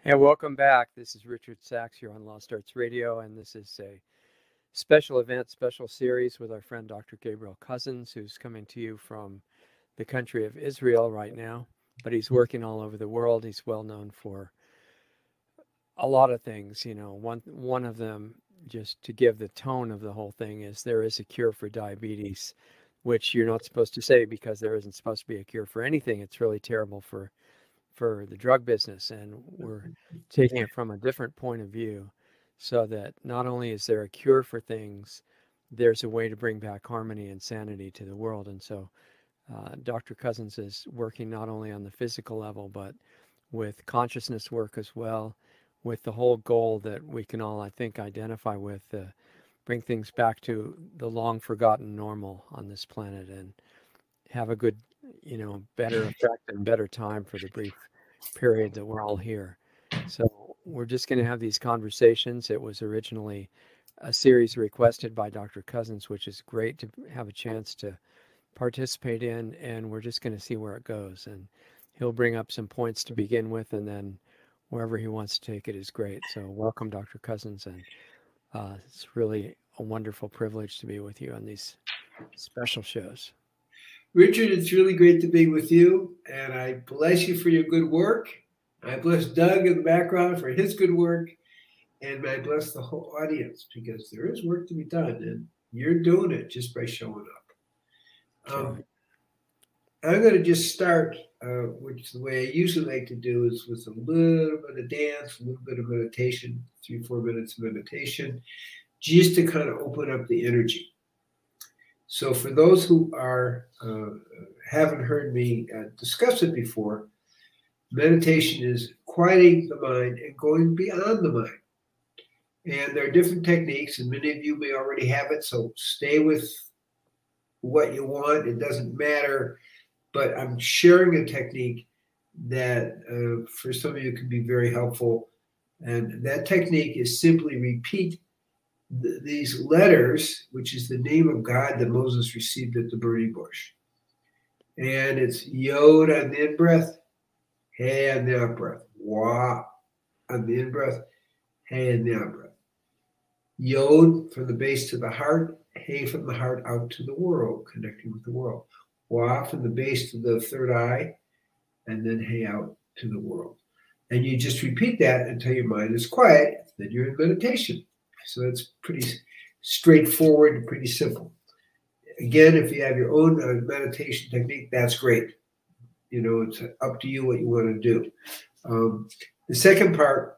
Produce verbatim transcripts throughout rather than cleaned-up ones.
And welcome back. This is Richard Sachs here on Lost Arts Radio, and this is a special event, special series with our friend Doctor Gabriel Cousens, who's coming to you from the country of Israel right now, but he's working all over the world. He's well known for a lot of things. You know, one one of them, just to give the tone of the whole thing, is there is a cure for diabetes, which you're not supposed to say because there isn't supposed to be a cure for anything. It's really terrible for for the drug business, and we're taking it from a different point of view, so that not only is there a cure for things, there's a way to bring back harmony and sanity to the world. And so uh, Doctor Cousens is working not only on the physical level, but with consciousness work as well, with the whole goal that we can all, I think, identify with, uh, bring things back to the long forgotten normal on this planet and have a good, you know, better effect and better time for the brief period that we're all here. So we're just going to have these conversations. It was originally a series requested by Doctor Cousens, which is great to have a chance to participate in, and we're just going to see where it goes. And he'll bring up some points to begin with, and then wherever he wants to take it is great. So welcome, Doctor Cousens, and uh, it's really a wonderful privilege to be with you on these special shows. Richard, it's really great to be with you, and I bless you for your good work. I bless Doug in the background for his good work, and I bless the whole audience because there is work to be done, and you're doing it just by showing up. Um, I'm going to just start, uh, which the way I usually like to do is with a little bit of dance, a little bit of meditation, three, four minutes of meditation, just to kind of open up the energy. So for those who are uh, haven't heard me uh, discuss it before, meditation is quieting the mind and going beyond the mind. And there are different techniques, and many of you may already have it, so stay with what you want. It doesn't matter, but I'm sharing a technique that uh, for some of you can be very helpful. And that technique is simply repeat th- these letters, which is the name of God that Moses received at the burning bush. And it's Yod on the in-breath, Hey on the out-breath, Wah on the in-breath, Hey on the out-breath. Yod from the base to the heart, Hey from the heart out to the world, connecting with the world. Wah from the base to the third eye, and then Hey out to the world. And you just repeat that until your mind is quiet, then you're in meditation. So it's pretty straightforward and pretty simple. Again, if you have your own uh, meditation technique, that's great. You know, it's up to you what you want to do. Um, the second part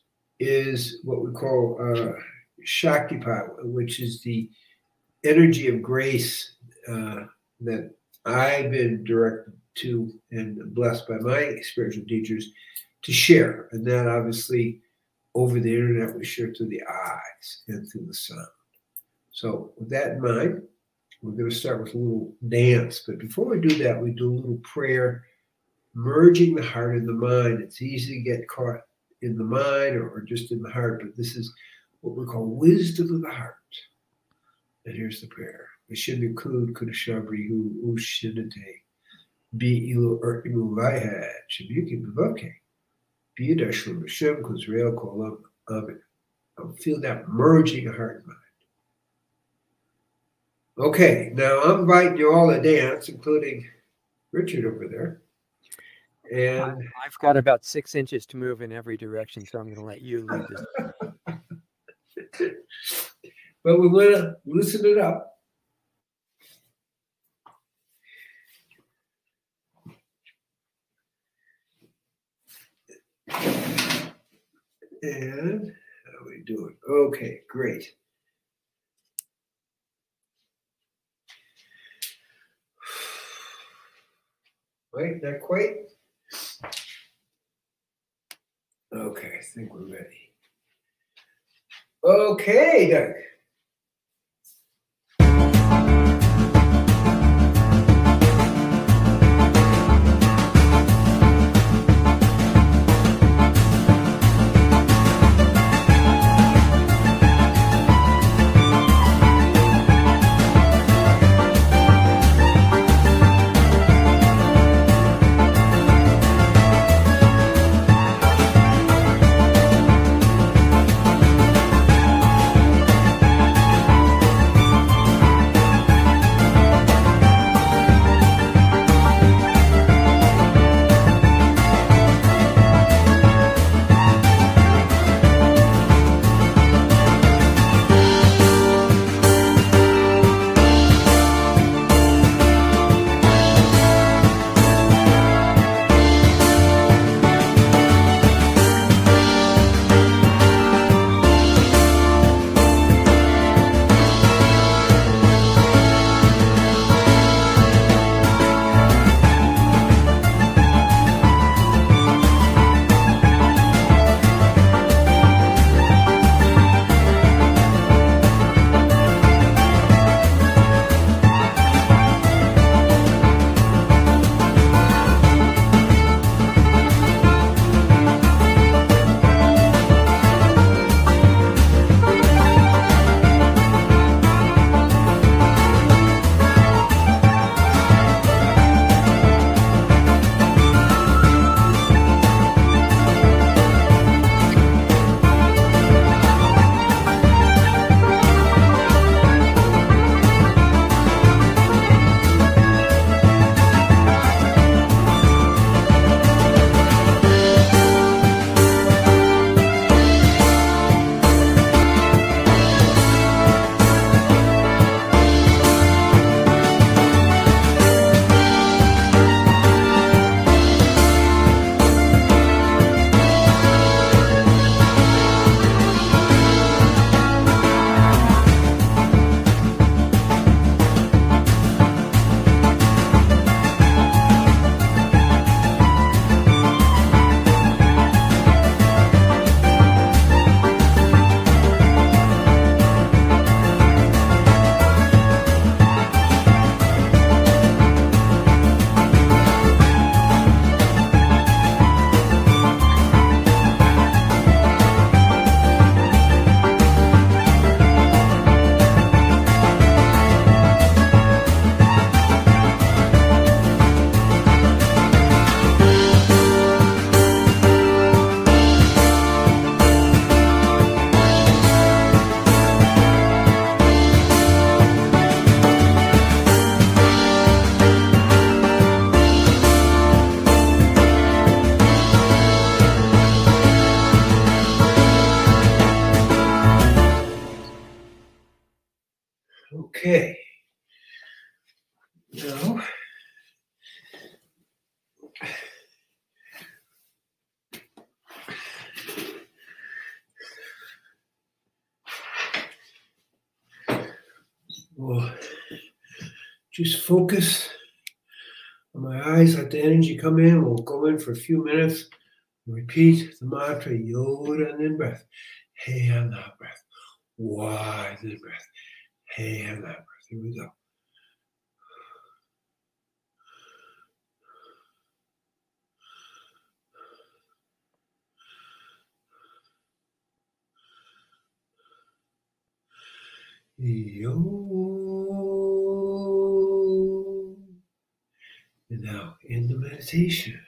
is what we call uh, Shaktipat, which is the energy of grace uh, that I've been directed to and blessed by my spiritual teachers to share. And that obviously over the internet we share through the eyes and through the sound. So with that in mind, we're going to start with a little dance. But before we do that, we do a little prayer, merging the heart and the mind. It's easy to get caught in the mind or, or just in the heart, but this is what we call wisdom of the heart. And here's the prayer. Vishinu kud kudashabrihu ushinate. Be ilu ertimu vihad. Shabuki bivoke. Be adashlu Hashem kuzrael kolam. Amen. I'll feel that merging of heart and mind. Okay, now I'm inviting you all to dance, including Richard over there. And I've got about six inches to move in every direction, so I'm going to let you lead this. But we want to loosen it up. And how are we doing? Okay, great. Wait, not quite. Okay, I think we're ready. Okay, Doug. Okay. Now, we'll just focus on my eyes, let the energy come in. We'll go in for a few minutes. Repeat the mantra, Yoda, and then breath. Hey, and out breath. Wide, then breath. Hey, and out breath. Here we go. Yo. And now in the meditation.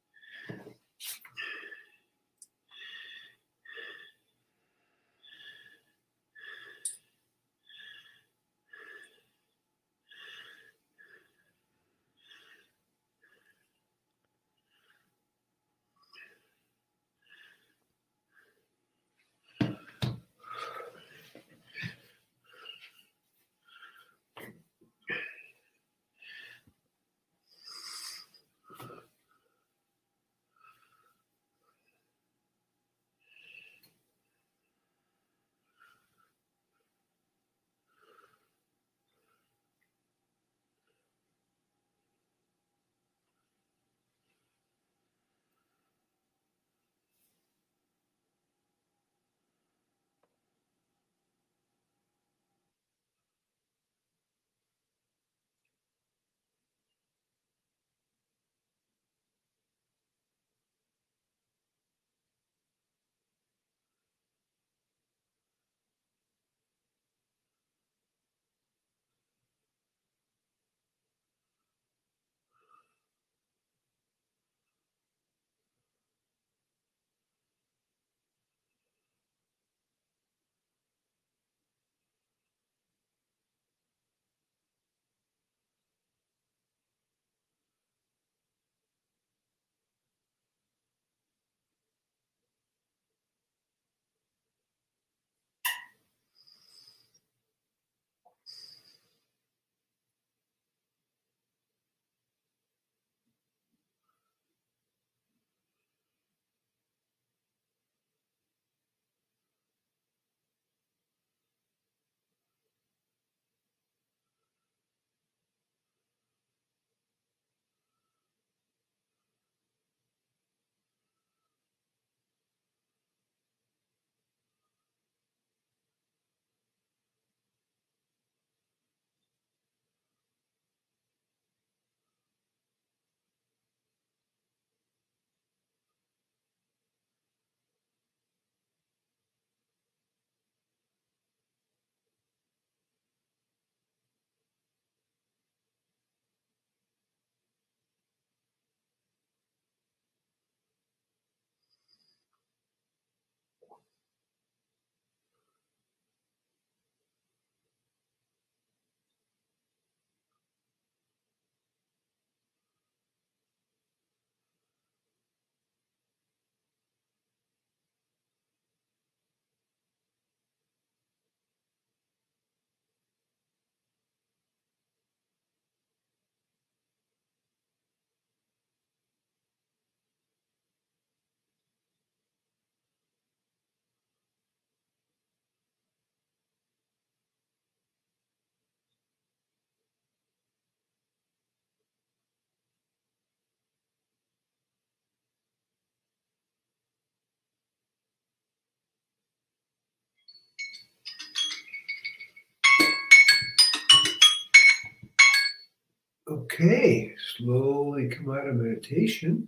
Okay, slowly come out of meditation.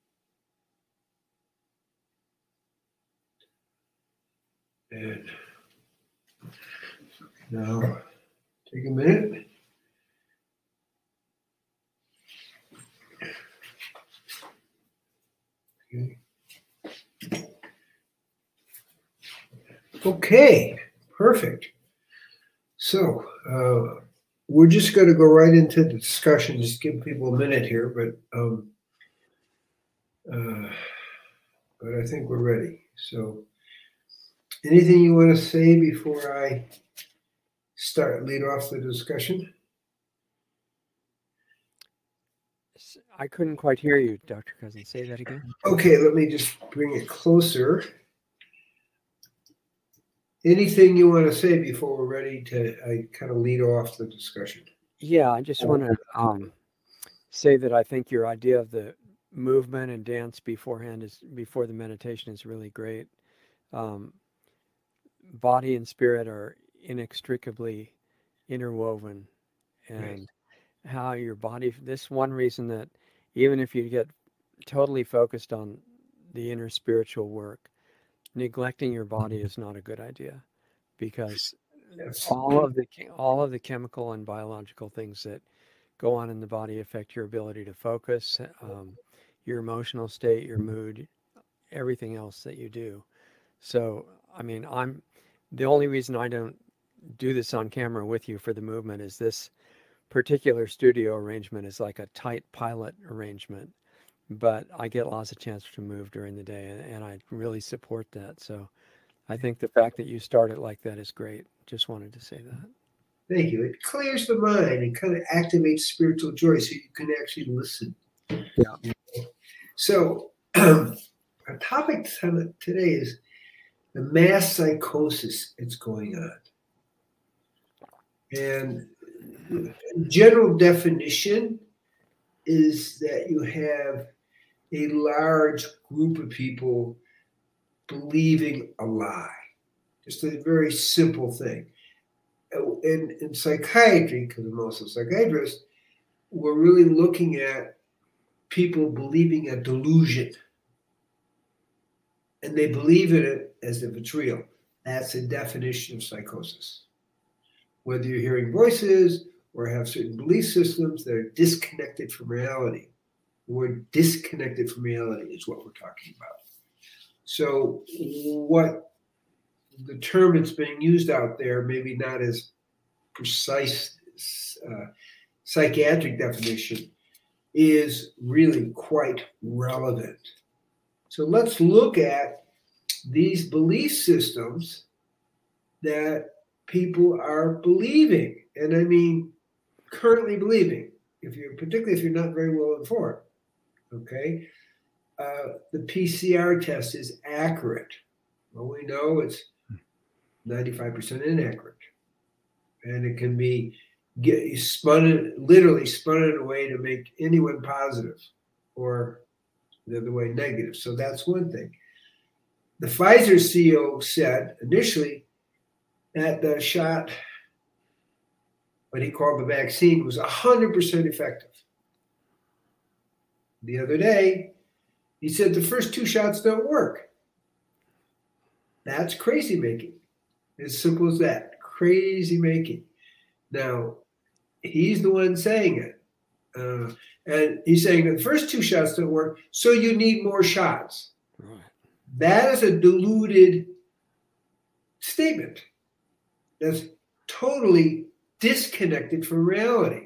And now take a minute. Okay. Okay, perfect. So uh, we're just going to go right into the discussion, just give people a minute here, but um, uh, but I think we're ready. So anything you want to say before I start lead off the discussion? I couldn't quite hear you, Doctor Cousins. Say that again. Okay, let me just bring it closer. Anything you want to say before we're ready to I kind of lead off the discussion? Yeah, I just want to um, say that I think your idea of the movement and dance beforehand is before the meditation is really great. Um, body and spirit are inextricably interwoven, and right. how your body, this one reason that even if you get totally focused on the inner spiritual work, neglecting your body is not a good idea, because yes. all of the all of the chemical and biological things that go on in the body affect your ability to focus, um, your emotional state, your mood, everything else that you do. So, I mean, I'm the only reason I don't do this on camera with you for the movement is this particular studio arrangement is like a tight pilot arrangement, but I get lots of chance to move during the day, and, and I really support that. So I think the fact that you start it like that is great. Just wanted to say that. Thank you. It clears the mind and kind of activates spiritual joy so you can actually listen. Yeah. So um, our topic today is the mass psychosis that's going on. And general definition is that you have a large group of people believing a lie. Just a very simple thing. In, in psychiatry, because I'm also a psychiatrist, we're really looking at people believing a delusion. And they believe in it as if it's real. That's the definition of psychosis. Whether you're hearing voices or have certain belief systems that are disconnected from reality. The word disconnected from reality is what we're talking about. So what the term that's being used out there, maybe not as precise uh, psychiatric definition, is really quite relevant. So let's look at these belief systems that people are believing. And I mean, currently believing, if you're particularly if you're not very well informed. Okay. Uh, the P C R test is accurate. Well, we know it's ninety-five percent inaccurate. And it can be get, spun, literally spun in a way to make anyone positive or the other way negative. So that's one thing. The Pfizer C E O said initially that the shot, what he called the vaccine, was one hundred percent effective. The other day, he said the first two shots don't work. That's crazy making. As simple as that. Crazy making. Now, he's the one saying it. Uh, and he's saying that the first two shots don't work, so you need more shots. Right. That is a diluted statement. That's totally disconnected from reality.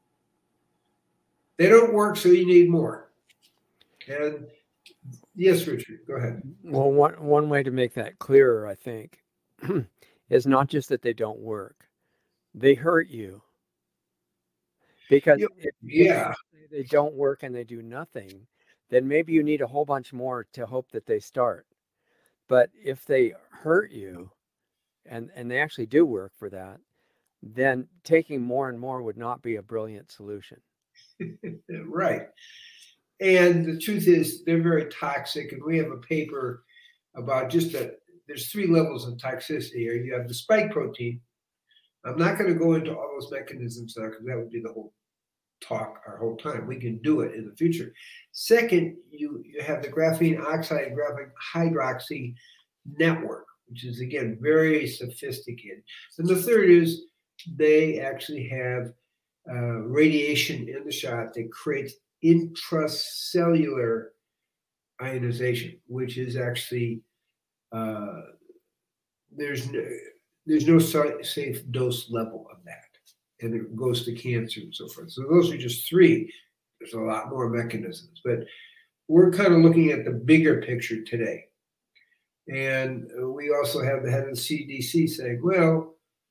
They don't work, so you need more. And yes, Richard, go ahead. Well, one, one way to make that clearer, I think, is not just that they don't work. They hurt you. Because if, yeah. if they don't work and they do nothing, then maybe you need a whole bunch more to hope that they start. But if they hurt you, and, and they actually do work for that, then taking more and more would not be a brilliant solution. Right. And the truth is they're very toxic. And we have a paper about just that there's three levels of toxicity here. You have the spike protein. I'm not going to go into all those mechanisms now because that would be the whole talk our whole time. We can do it in the future. Second, you, you have the graphene oxide, graphene hydroxy network, which is, again, very sophisticated. And the third is they actually have uh, radiation in the shot that creates intracellular ionization, which is actually, uh, there's no, there's no safe dose level of that. And it goes to cancer and so forth. So those are just three. There's a lot more mechanisms, but we're kind of looking at the bigger picture today. And we also have the head of the C D C saying, well,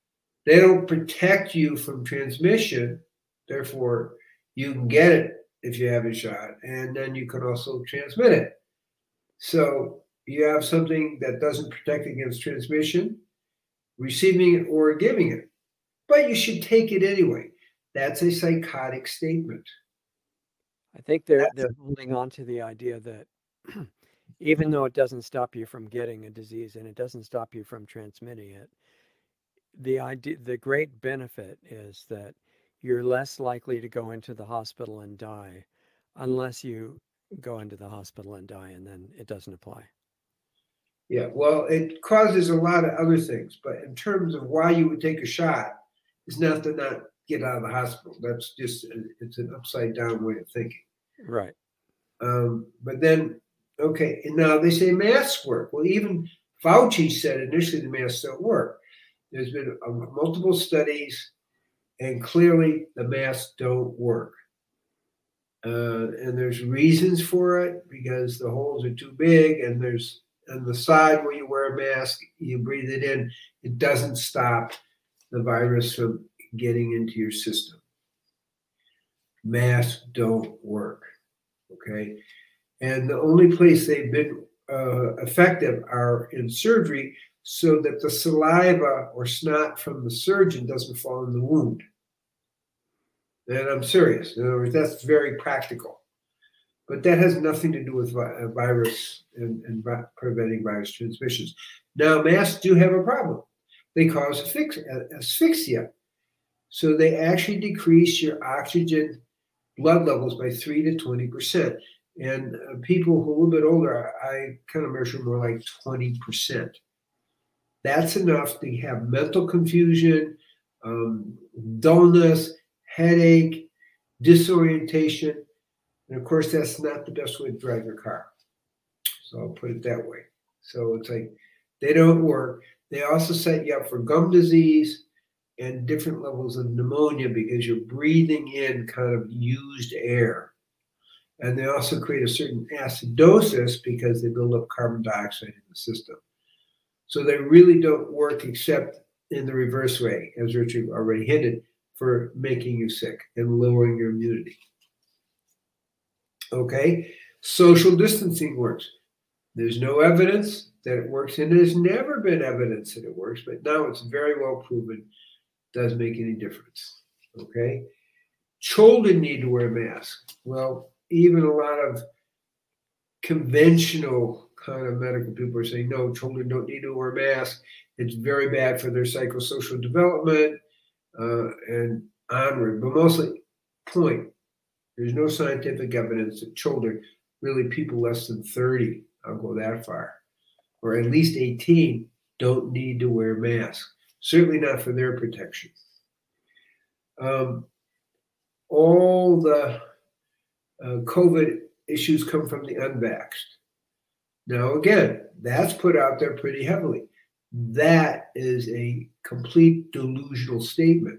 They don't protect you from transmission. Therefore, you can get it if you have a shot, and then you can also transmit it. So you have something that doesn't protect against transmission, receiving it or giving it. But you should take it anyway. That's a psychotic statement. I think they're they're holding on to the idea that even though it doesn't stop you from getting a disease and it doesn't stop you from transmitting it, the idea, the great benefit is that you're less likely to go into the hospital and die unless you go into the hospital and die, and then it doesn't apply. Yeah, well, it causes a lot of other things, but in terms of why you would take a shot, it's not to not get out of the hospital. That's just, it's an upside down way of thinking. Right. Um, but then, okay, and now they say masks work. Well, even Fauci said initially the masks don't work. There's been uh, multiple studies, and clearly the masks don't work. Uh, and there's reasons for it, because the holes are too big, and there's on the side where you wear a mask, you breathe it in, it doesn't stop the virus from getting into your system. Masks don't work, okay? And the only place they've been uh, effective are in surgery, so that the saliva or snot from the surgeon doesn't fall in the wound. And I'm serious. In other words, that's very practical. But that has nothing to do with vi- virus and, and vi- preventing virus transmissions. Now, masks do have a problem. They cause asphyx- asphyxia. So they actually decrease your oxygen blood levels by three to twenty percent. And uh, people who are a little bit older, I kind of measure more like twenty percent. That's enough to have mental confusion, um, dullness, headache, disorientation. And of course, that's not the best way to drive your car. So I'll put it that way. So it's like they don't work. They also set you up for gum disease and different levels of pneumonia because you're breathing in kind of used air. And they also create a certain acidosis because they build up carbon dioxide in the system. So they really don't work except in the reverse way, as Richard already hinted, for making you sick and lowering your immunity. Okay, social distancing works. There's no evidence that it works, and there's never been evidence that it works, but now it's very well proven it doesn't make any difference. Okay, children need to wear masks. Well, even a lot of conventional kind of medical people are saying, no, children don't need to wear masks. It's very bad for their psychosocial development uh, and onward. But mostly, point, there's no scientific evidence that children, really people less than thirty, I'll go that far, or at least eighteen, don't need to wear masks. Certainly not for their protection. Um, all the uh, COVID issues come from the unvaxxed. Now, again, that's put out there pretty heavily. That is a complete delusional statement,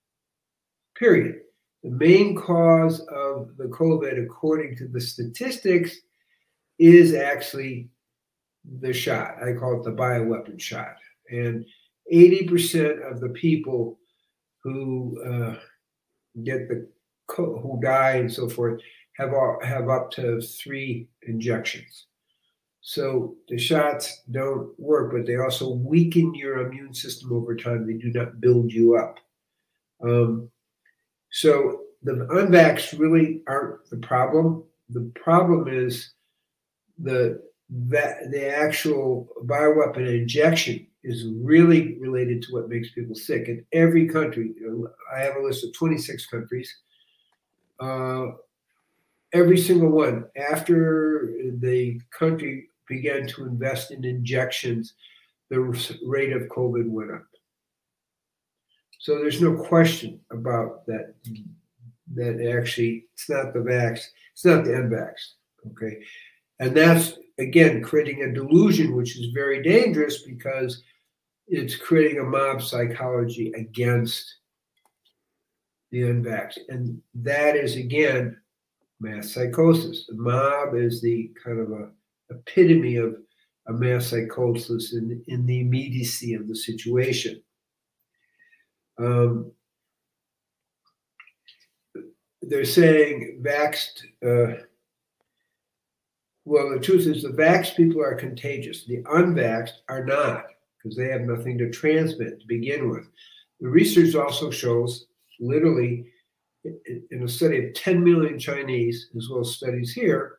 period. The main cause of the COVID, according to the statistics, is actually the shot. I call it the bioweapon shot. And eighty percent of the people who uh, get the who die and so forth have all, have up to three injections. So the shots don't work, but they also weaken your immune system over time. They do not build you up. Um, so the unvaxxed really aren't the problem. The problem is the that the actual bioweapon injection is really related to what makes people sick. In every country, I have a list of twenty-six countries. Uh, every single one, after the country began to invest in injections, the rate of COVID went up. So there's no question about that. That actually, it's not the vax, it's not the unvaxxed, okay? And that's, again, creating a delusion, which is very dangerous because it's creating a mob psychology against the unvaxxed. And that is, again, mass psychosis. The mob is the kind of a epitome of a mass psychosis in, in the immediacy of the situation. Um, they're saying vaxxed, uh, well, the truth is the vaxxed people are contagious. The unvaxxed are not, because they have nothing to transmit to begin with. The research also shows, literally, in a study of ten million Chinese, as well as studies here,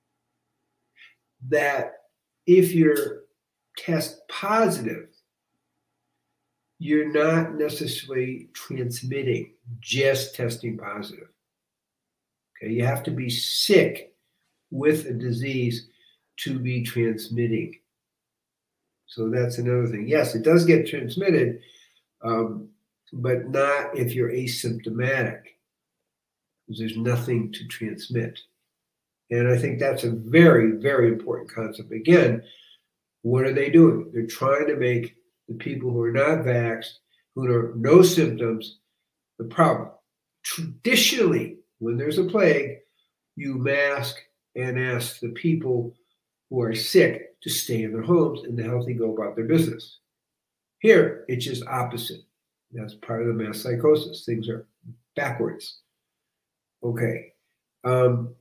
that if you're test positive, you're not necessarily transmitting, just testing positive. Okay, you have to be sick with a disease to be transmitting. So that's another thing. Yes, it does get transmitted, um, but not if you're asymptomatic, because there's nothing to transmit. And I think that's a very, very important concept. Again, what are they doing? They're trying to make the people who are not vaxxed, who have no symptoms, the problem. Traditionally, when there's a plague, you mask and ask the people who are sick to stay in their homes and the healthy go about their business. Here, it's just opposite. That's part of the mass psychosis. Things are backwards. Okay. Um,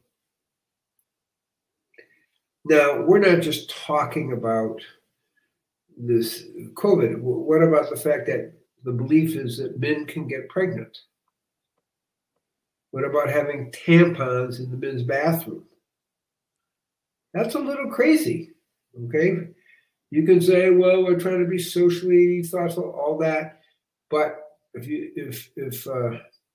now, we're not just talking about this COVID. What about the fact that the belief is that men can get pregnant? What about having tampons in the men's bathroom? That's a little crazy, okay? You can say, well, we're trying to be socially thoughtful, all that, but if you if if uh,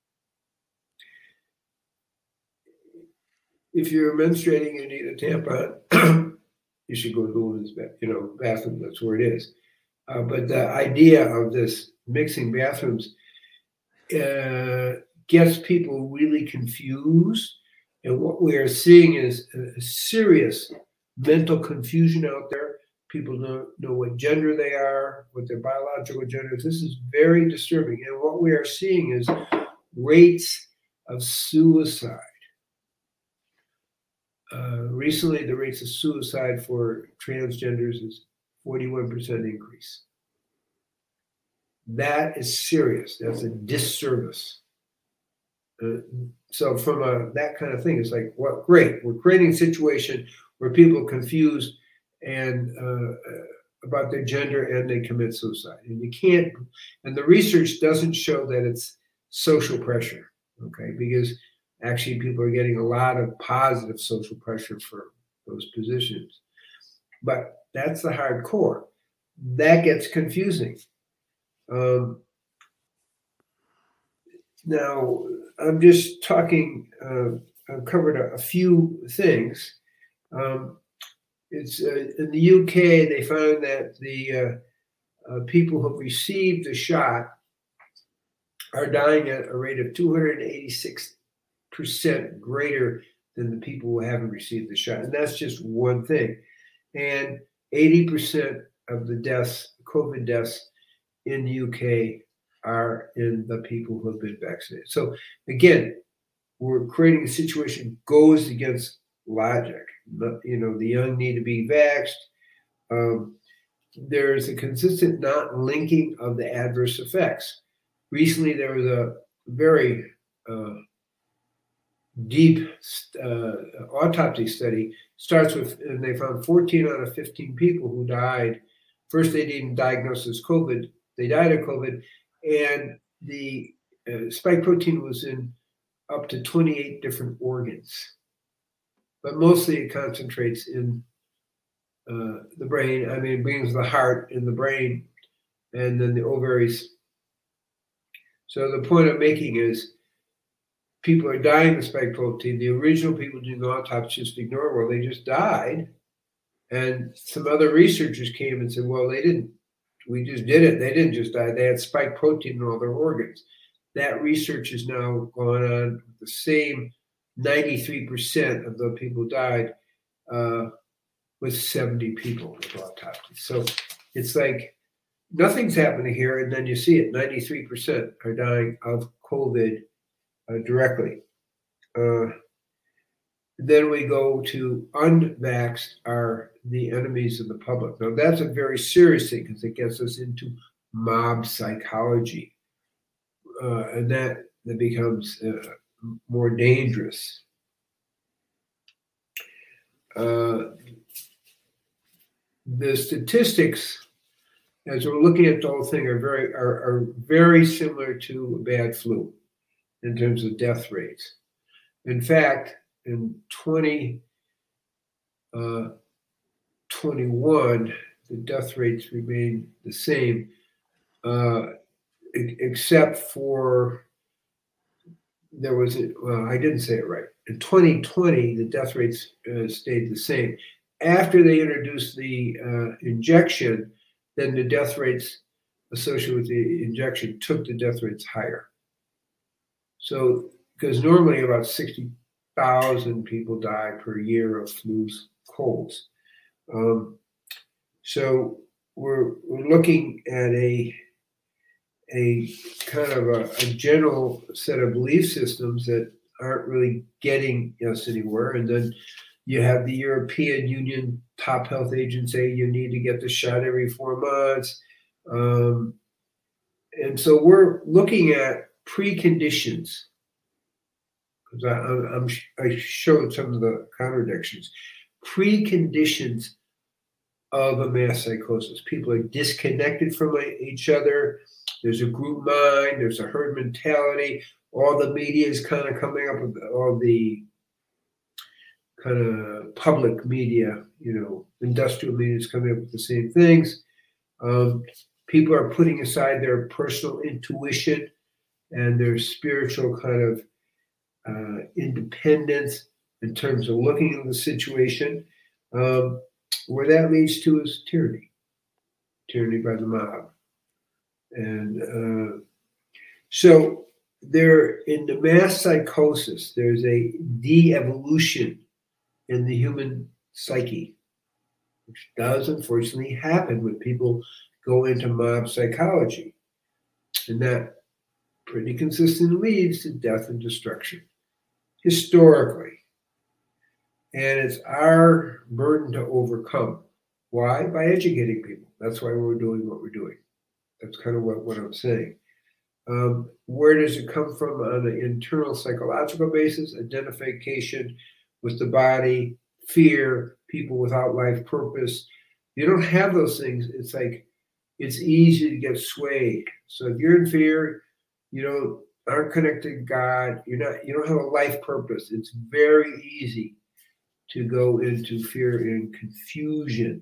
if you're menstruating and you need a tampon, you should go to the women's you know bathroom. That's where it is. Uh, but the idea of this mixing bathrooms uh, gets people really confused. And what we are seeing is a serious mental confusion out there. People don't know what gender they are, what their biological gender is. This is very disturbing. And what we are seeing is rates of suicide. Uh, recently, the rates of suicide for transgenders is forty-one percent increase. That is serious. That's a disservice. Uh, so from a, that kind of thing, it's like, well, great. We're creating a situation where people are confused and uh, about their gender and they commit suicide. And you can't, and the research doesn't show that it's social pressure, okay? Because actually people are getting a lot of positive social pressure for those positions. But that's the hardcore. That gets confusing. Um, now, I'm just talking, uh, I've covered a, a few things. Um, it's uh, in the U K, they found that the uh, uh, people who have received the shot are dying at a rate of two hundred eighty-six percent greater than the people who haven't received the shot. And that's just one thing. And eighty percent of the deaths, COVID deaths in the U K are in the people who have been vaccinated. So again, we're creating a situation goes against logic. The, you know, the young need to be vaxxed. Um, there's a consistent not linking of the adverse effects. Recently, there was a very uh, deep uh, autopsy study. Starts with, and they found fourteen out of fifteen people who died. First, they didn't diagnose as COVID. They died of COVID. And the uh, spike protein was in up to twenty-eight different organs. But mostly it concentrates in uh, the brain. I mean, it brings the heart in the brain and then the ovaries. So the point I'm making is people are dying of spike protein. The original people doing the autopsy just ignore, well, they just died. And some other researchers came and said, well, they didn't. We just did it. They didn't just die. They had spike protein in all their organs. That research is now going on. The same ninety-three percent of the people died uh, with seventy people with autopsy. So it's like nothing's happening here. And then you see it, ninety-three percent are dying of COVID uh, directly. Uh, Then we go to unvaxxed are the enemies of the public. Now, that's a very serious thing because it gets us into mob psychology. uh, and that, that becomes uh, more dangerous. Uh, the statistics, as we're looking at the whole thing, are very are, are very similar to a bad flu in terms of death rates. In fact, in twenty twenty-one, the death rates remain the same, uh, except for there was a, well, I didn't say it right. In twenty twenty, the death rates uh, stayed the same. After they introduced the uh, injection, then the death rates associated with the injection took the death rates higher. So, because normally about sixty thousand people die per year of flus, colds. Um, so we're, we're looking at a a kind of a, a general set of belief systems that aren't really getting us anywhere. And then you have the European Union top health agency, you need to get the shot every four months. Um, and so we're looking at preconditions. Because I, I'm, I showed some of the contradictions. Preconditions of a mass psychosis. People are disconnected from each other. There's a group mind. There's a herd mentality. All the media is kind of coming up with all the kind of public media, you know, industrial media is coming up with the same things. Um, people are putting aside their personal intuition and their spiritual kind of uh, independence in terms of looking at the situation. Um, where that leads to is tyranny, tyranny by the mob. And uh, so there, in the mass psychosis, there's a de-evolution in the human psyche, which does unfortunately happen when people go into mob psychology. And that pretty consistently leads to death and destruction, historically. And it's our burden to overcome. Why? By educating people. That's why we're doing what we're doing. That's kind of what, what I'm saying. Um, where does it come from on an internal psychological basis? Identification with the body, fear, people without life purpose. You don't have those things. It's like, it's easy to get swayed. So if you're in fear, you don't aren't connected to God, you're not, you don't have a life purpose. It's very easy to go into fear and confusion.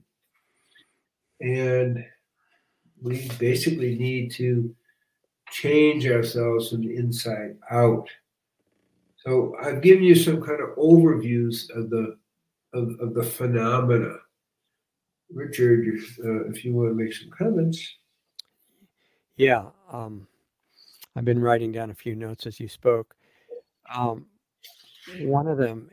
And we basically need to change ourselves from the inside out. So I've given you some kind of overviews of the of, of the phenomena. Richard, uh, if you want to make some comments. Yeah, um, I've been writing down a few notes as you spoke. Um, one of them,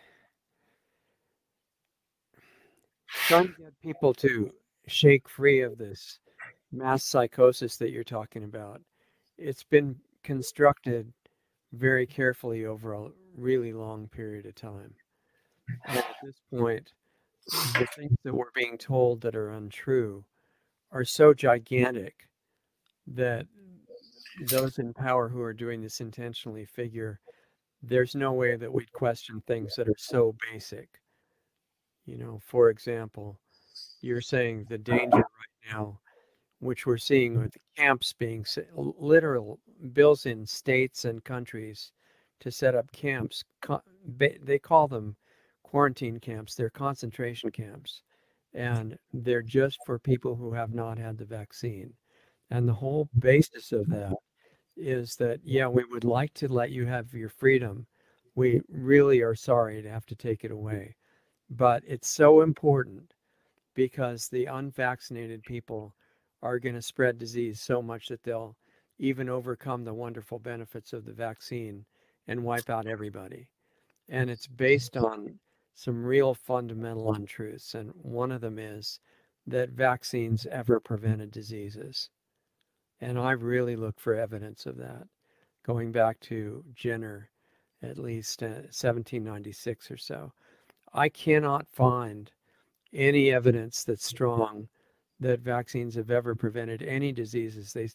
trying to get people to shake free of this mass psychosis that you're talking about. It's been constructed very carefully over a really long period of time. And at this point, the things that we're being told that are untrue are so gigantic that those in power who are doing this intentionally figure there's no way that we'd question things that are so basic. You know, for example, you're saying the danger right now, which we're seeing with the camps being literal bills in states and countries to set up camps. They call them quarantine camps. They're concentration camps. And they're just for people who have not had the vaccine. And the whole basis of that is that, yeah, we would like to let you have your freedom. We really are sorry to have to take it away. But it's so important because the unvaccinated people are going to spread disease so much that they'll even overcome the wonderful benefits of the vaccine and wipe out everybody. And it's based on some real fundamental untruths. And one of them is that vaccines ever prevented diseases. And I really look for evidence of that, going back to Jenner, at least uh, seventeen ninety-six or so. I cannot find any evidence that's strong that vaccines have ever prevented any diseases. They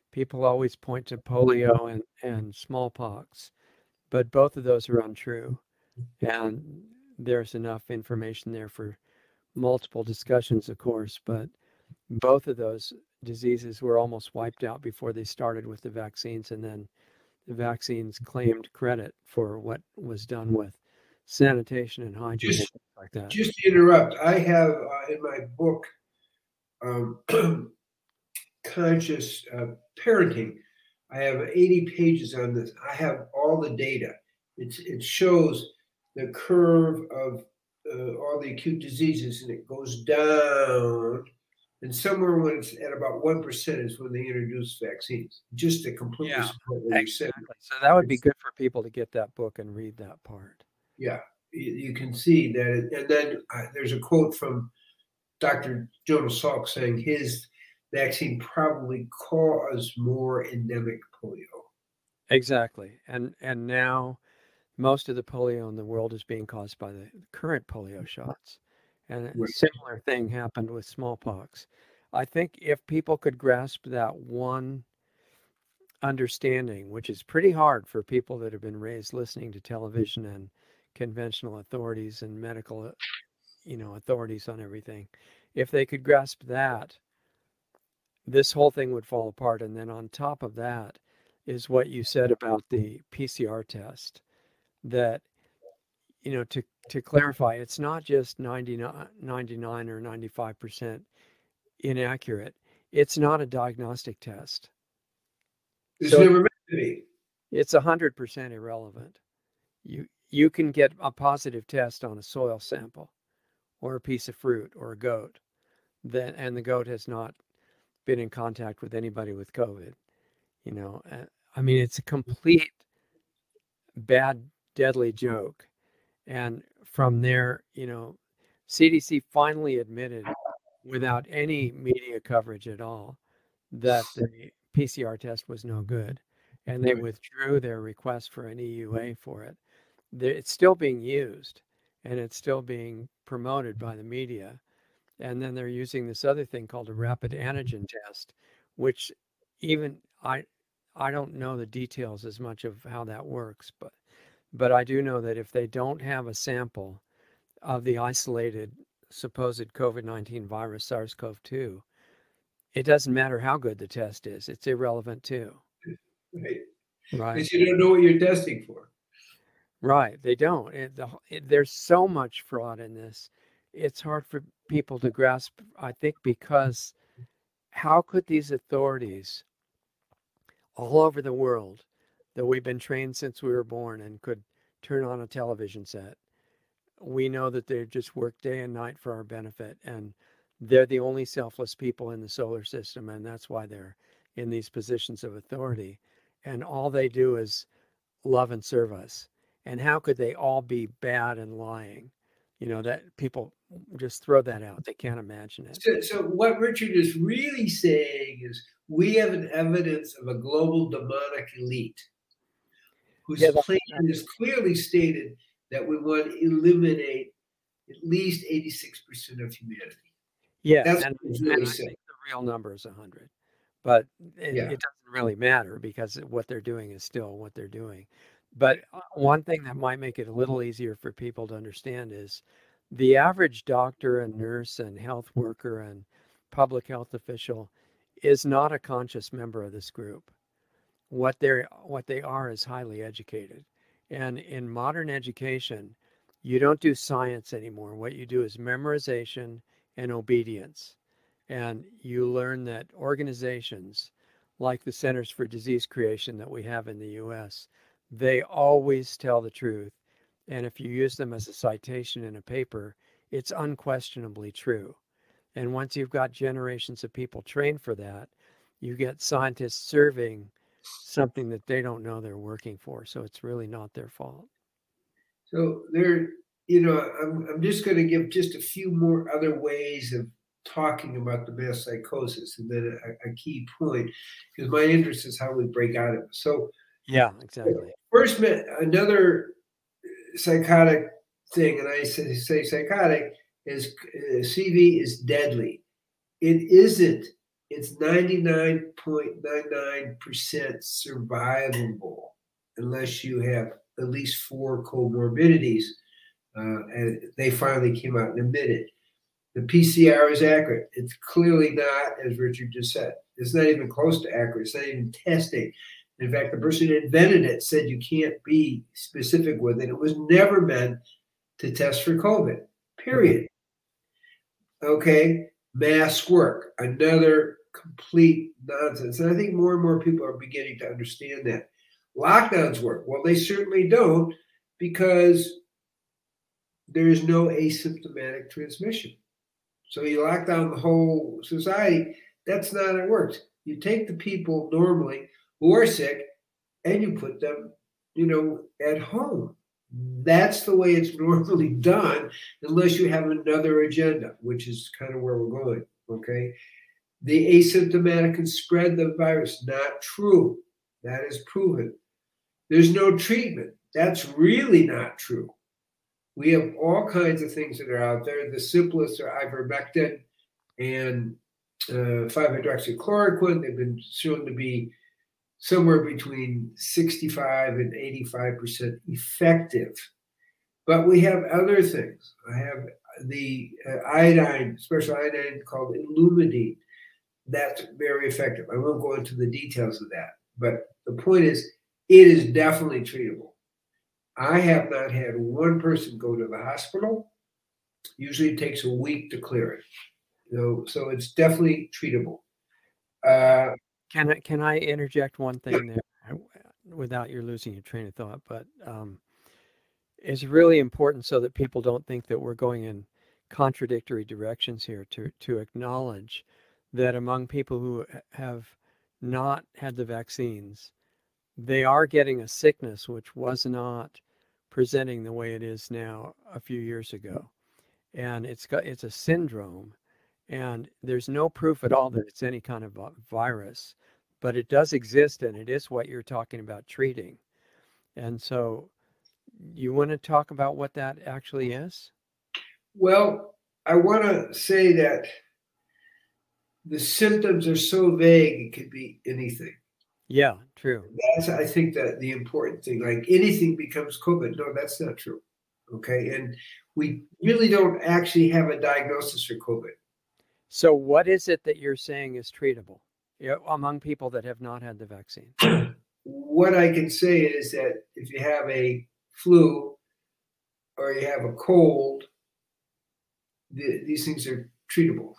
People always point to polio and, and smallpox, but both of those are untrue. And there's enough information there for multiple discussions, of course, but both of those diseases were almost wiped out before they started with the vaccines, and then the vaccines claimed credit for what was done with sanitation and hygiene Just, and things like that. just to interrupt, I have uh, in my book, um, Conscious uh, Parenting, I have eighty pages on this. I have all the data. It's, it shows the curve of uh, all the acute diseases, and it goes down. And somewhere when it's at about one percent is when they introduce vaccines, just to completely Yeah, support what you said. exactly. So that would be good for people to get that book and read that part. Yeah, you, you can see that. It, and then uh, there's a quote from Doctor Jonas Salk saying his vaccine probably caused more endemic polio. Exactly. And and now most of the polio in the world is being caused by the current polio shots. And a Right. similar thing happened with smallpox. I think if people could grasp that one understanding, which is pretty hard for people that have been raised listening to television and conventional authorities and medical, you know, authorities on everything, if they could grasp that, this whole thing would fall apart. And then on top of that is what you said about the P C R test, that, you know, to, to clarify, it's not just ninety-nine, ninety-nine or ninety-five percent inaccurate. It's not a diagnostic test. It's So never meant to be. it's one hundred percent irrelevant. You, you can get a positive test on a soil sample or a piece of fruit or a goat, that, and the goat has not been in contact with anybody with COVID. You know, uh, I mean, it's a complete bad, deadly joke. And from there, you know, C D C finally admitted, without any media coverage at all, that the P C R test was no good. And they withdrew their request for an E U A for it. It's still being used, and it's still being promoted by the media. And then they're using this other thing called a rapid antigen test, which even I I don't know the details as much of how that works, but but I do know that if they don't have a sample of the isolated supposed COVID nineteen virus, SARS-CoV two, it doesn't matter how good the test is. It's irrelevant too. Right. Right. Because you don't know what you're testing for. Right. They don't. It, the, it, there's so much fraud in this. It's hard for people to grasp, I think, because how could these authorities all over the world that we've been trained since we were born and could turn on a television set, we know that they just work day and night for our benefit, and they're the only selfless people in the solar system, and that's why they're in these positions of authority, and all they do is love and serve us. And how could they all be bad and lying? You know, that people just throw that out. They can't imagine it. So, so what Richard is really saying is we have an evidence of a global demonic elite whose Yeah, plan is clearly stated that we want to eliminate at least eighty-six percent of humanity. Yeah, That's and, what he's and really I saying. think the real number is one hundred. But it, Yeah. it doesn't really matter because what they're doing is still what they're doing. But uh, one thing that might make it a little easier for people to understand is the average doctor and nurse and health worker and public health official is not a conscious member of this group. What they're what they are is highly educated. And in modern education, you don't do science anymore. What you do is memorization and obedience. And you learn that organizations like the Centers for Disease Creation that we have in the U S, they always tell the truth. And if you use them as a citation in a paper, it's unquestionably true. And once you've got generations of people trained for that, you get scientists serving something that they don't know they're working for. So it's really not their fault. So there, you know, I'm, I'm just going to give just a few more other ways of talking about the mass psychosis, and then a, a key point, because my interest is how we break out of it. So yeah, exactly. First, another psychotic thing, and I say, say psychotic, is uh, C V is deadly. It isn't it's ninety-nine point nine nine percent survivable unless you have at least four comorbidities. Uh, and they finally came out and admitted the P C R is accurate. It's clearly not, as Richard just said. It's not even close to accurate. It's not even testing. In fact, the person who invented it said you can't be specific with it. It was never meant to test for COVID, period. Okay, masks work. Another complete nonsense. And I think more and more people are beginning to understand that. Lockdowns work. Well, they certainly don't, because there is no asymptomatic transmission. So you lock down the whole society. That's not how it works. You take the people normally who are sick and you put them, you know, at home. That's the way it's normally done, unless you have another agenda, which is kind of where we're going, okay? The asymptomatic can spread the virus. Not true. That is proven. There's no treatment. That's really not true. We have all kinds of things that are out there. The simplest are ivermectin and uh, five hydroxychloroquine. They've been shown to be somewhere between sixty-five and eighty-five percent effective. But we have other things. I have the uh, iodine, special iodine called Illumidine. That's very effective. I won't go into the details of that. But the point is, it is definitely treatable. I have not had one person go to the hospital. Usually it takes a week to clear it. You know, so it's definitely treatable. Uh, Can I can I interject one thing there without you losing your train of thought? But um, it's really important so that people don't think that we're going in contradictory directions here. To to acknowledge that among people who have not had the vaccines, they are getting a sickness which was not presenting the way it is now a few years ago, and it's got it's a syndrome. And there's no proof at all that it's any kind of virus, but it does exist, and it is what you're talking about treating. And so you want to talk about what that actually is? Well, I want to say that the symptoms are so vague, it could be anything. Yeah, true. That's, I think, that the important thing. Like anything becomes COVID. No, that's not true. Okay. And we really don't actually have a diagnosis for COVID. So what is it that you're saying is treatable, you know, among people that have not had the vaccine? What I can say is that if you have a flu or you have a cold, the, these things are treatable,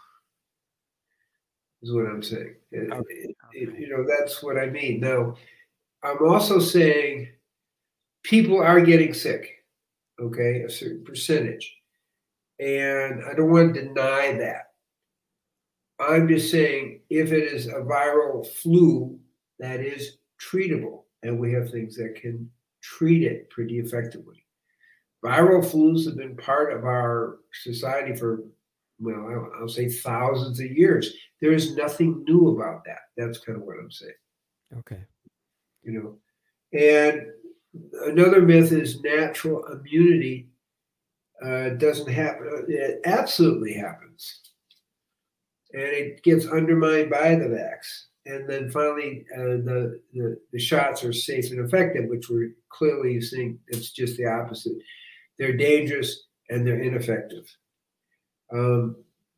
is what I'm saying. It, Okay. it, Okay. it, you know, that's what I mean. Now, I'm also saying people are getting sick, okay, a certain percentage. And I don't want to deny that. I'm just saying, if it is a viral flu, that is treatable, and we have things that can treat it pretty effectively. Viral flus have been part of our society for, well, I'll say thousands of years. There is nothing new about that. That's kind of what I'm saying. Okay. You know, and another myth is natural immunity uh, doesn't happen. It absolutely happens. And it gets undermined by the vax. And then finally, uh, the, the the shots are safe and effective, which we're clearly seeing it's just the opposite. They're dangerous and they're ineffective. Um,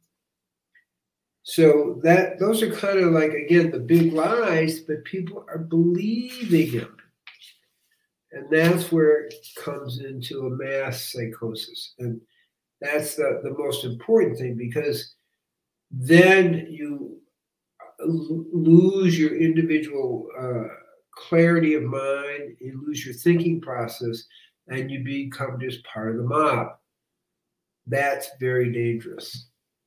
so that those are kind of like, again, the big lies, but people are believing them. And that's where it comes into a mass psychosis. And that's the, the most important thing, because then you lose your individual uh, clarity of mind, you lose your thinking process, and you become just part of the mob. That's very dangerous.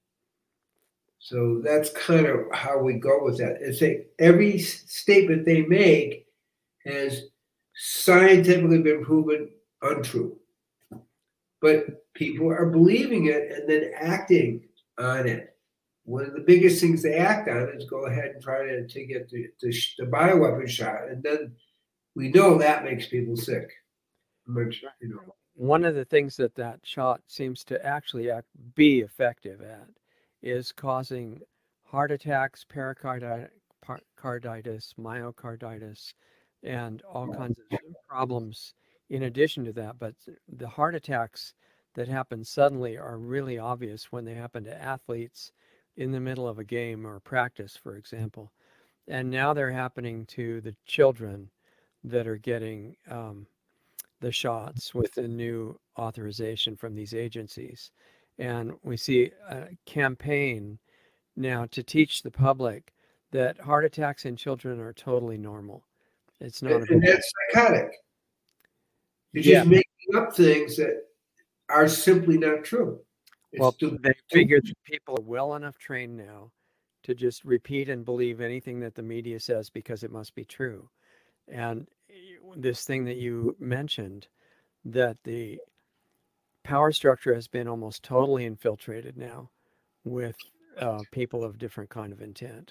So that's kind of how we go with that. It's like every statement they make has scientifically been proven untrue. But people are believing it and then acting on it. One of the biggest things they act on is go ahead and try to, to get the, the, the bioweapon shot. And then we know that makes people sick. Which, you know. One of the things that that shot seems to actually act, be effective at is causing heart attacks, pericarditis, myocarditis, and all kinds of problems in addition to that. But the heart attacks that happen suddenly are really obvious when they happen to athletes in the middle of a game or practice, for example. And now they're happening to the children that are getting um, the shots with the new authorization from these agencies. And we see a campaign now to teach the public that heart attacks in children are totally normal. It's not. And, and that's psychotic. You're yeah. just making up things that are simply not true. It's well, still, they figure that people are well enough trained now to just repeat and believe anything that the media says because it must be true. And this thing that you mentioned, that the power structure has been almost totally infiltrated now with uh, people of different kind of intent.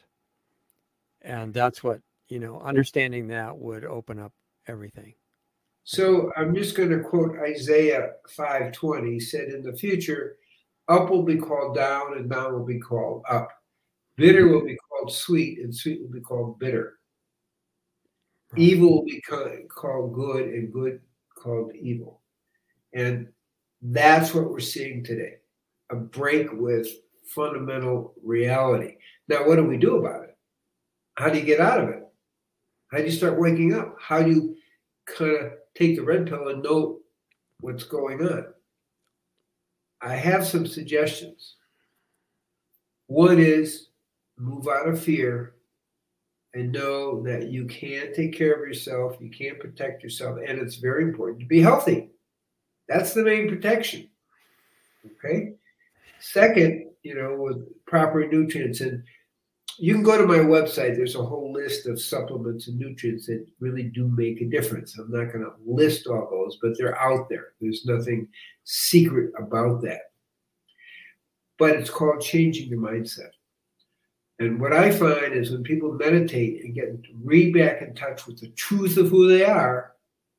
And that's what, you know, understanding that would open up everything. So I'm just going to quote Isaiah five twenty, said, in the future, up will be called down and down will be called up. Bitter will be called sweet and sweet will be called bitter. Right. Evil will be called good and good called evil. And that's what we're seeing today, a break with fundamental reality. Now, what do we do about it? How do you get out of it? How do you start waking up? How do you kind of take the red pill and know what's going on? I have some suggestions. One is move out of fear and know that you can take care of yourself, you can protect yourself, and it's very important to be healthy. That's the main protection. Okay? Second, you know, with proper nutrients, and you can go to my website. There's a whole list of supplements and nutrients that really do make a difference. I'm not going to list all those, but they're out there. There's nothing secret about that. But it's called changing your mindset. And what I find is when people meditate and get re back in touch with the truth of who they are,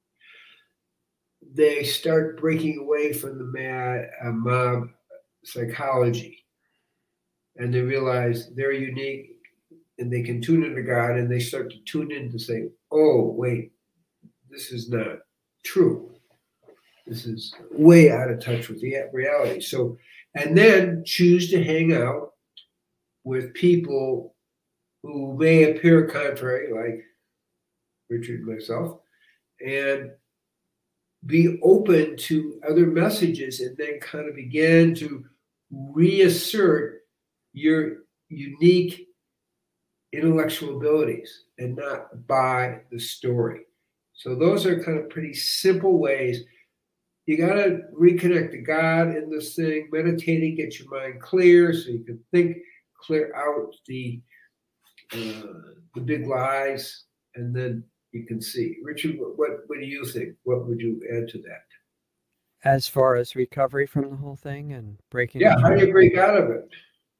they start breaking away from the mad, uh, mob psychology. And they realize they're unique and they can tune into God, and they start to tune in to say, oh, wait, this is not true. This is way out of touch with the reality. So, and then choose to hang out with people who may appear contrary, like Richard and myself, and be open to other messages, and then kind of begin to reassert your unique intellectual abilities and not buy the story. So those are kind of pretty simple ways. You got to reconnect to God in this thing, meditating, get your mind clear so you can think, clear out the uh, the big lies, and then you can see. Richard, what, what what do you think? What would you add to that? As far as recovery from the whole thing and breaking yeah how do you break out of it?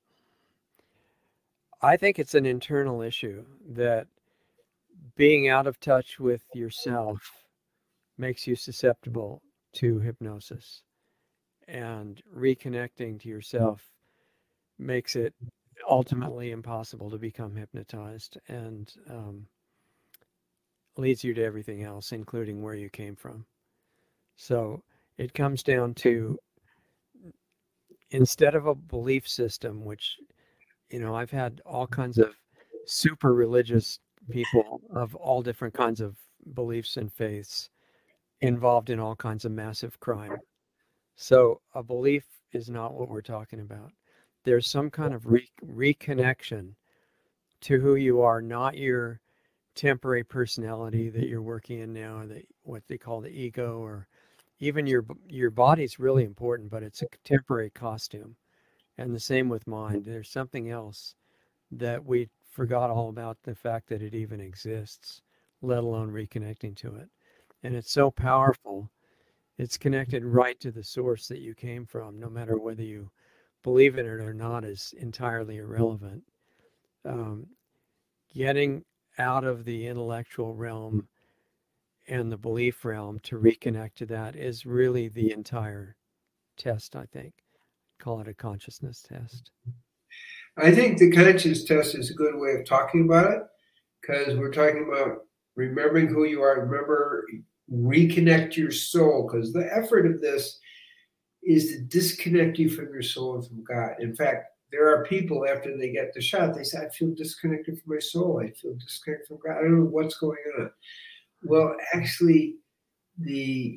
I think it's an internal issue, that being out of touch with yourself makes you susceptible to hypnosis, and reconnecting to yourself makes it ultimately impossible to become hypnotized, and um, leads you to everything else, including where you came from. So it comes down to, instead of a belief system, which, you know, I've had all kinds of super religious people of all different kinds of beliefs and faiths involved in all kinds of massive crime. So a belief is not what we're talking about. There's some kind of re- reconnection to who you are, not your temporary personality that you're working in now, that what they call the ego, or even your your body's really important, but it's a temporary costume. And the same with mind. There's something else that we forgot all about, the fact that it even exists, let alone reconnecting to it. And it's so powerful. It's connected right to the source that you came from, no matter whether you believe in it or not is entirely irrelevant. Um, getting out of the intellectual realm and the belief realm to reconnect to that is really the entire test, I think. Call it a consciousness test. I think the conscious test is a good way of talking about it, because we're talking about remembering who you are. Remember, reconnect your soul, because the effort of this is to disconnect you from your soul and from God. In fact, there are people after they get the shot, they say, I feel disconnected from my soul. I feel disconnected from God. I don't know what's going on. Well, actually, the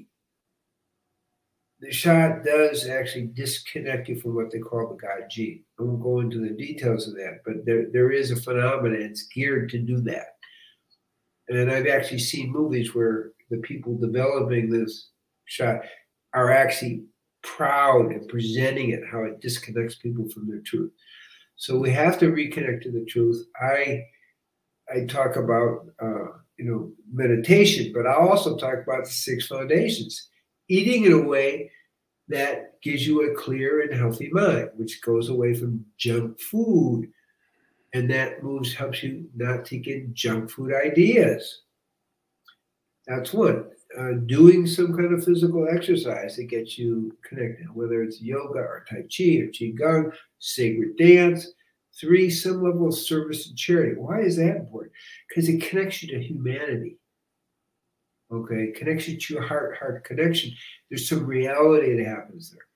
the shot does actually disconnect you from what they call the God gene. I won't go into the details of that, but there, there is a phenomenon. It's geared to do that. And I've actually seen movies where the people developing this shot are actually proud of presenting it, how it disconnects people from their truth. So we have to reconnect to the truth. I I talk about uh, you know meditation, but I also talk about the six foundations. Eating in a way that gives you a clear and healthy mind, which goes away from junk food, and that moves helps you not take in junk food ideas. That's one. Uh, doing some kind of physical exercise that gets you connected, whether it's yoga or Tai Chi or Qigong, sacred dance. Three, some level of service and charity. Why is that important? Because it connects you to humanity. Okay, connects you to your heart, heart connection. There's some reality that happens there.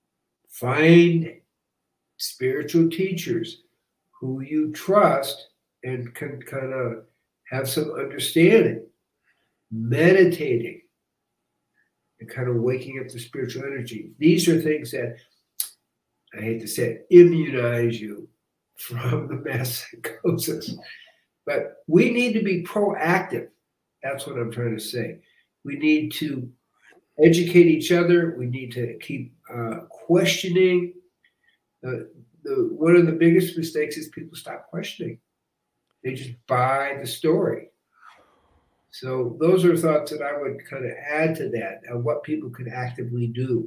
Find spiritual teachers who you trust and can kind of have some understanding. Meditating and kind of waking up the spiritual energy. These are things that, I hate to say it, immunize you from the mass psychosis. But we need to be proactive. That's what I'm trying to say. We need to educate each other. We need to keep uh, questioning. Uh, the, one of the biggest mistakes is people stop questioning. They just buy the story. So those are thoughts that I would kind of add to that, of what people can actively do.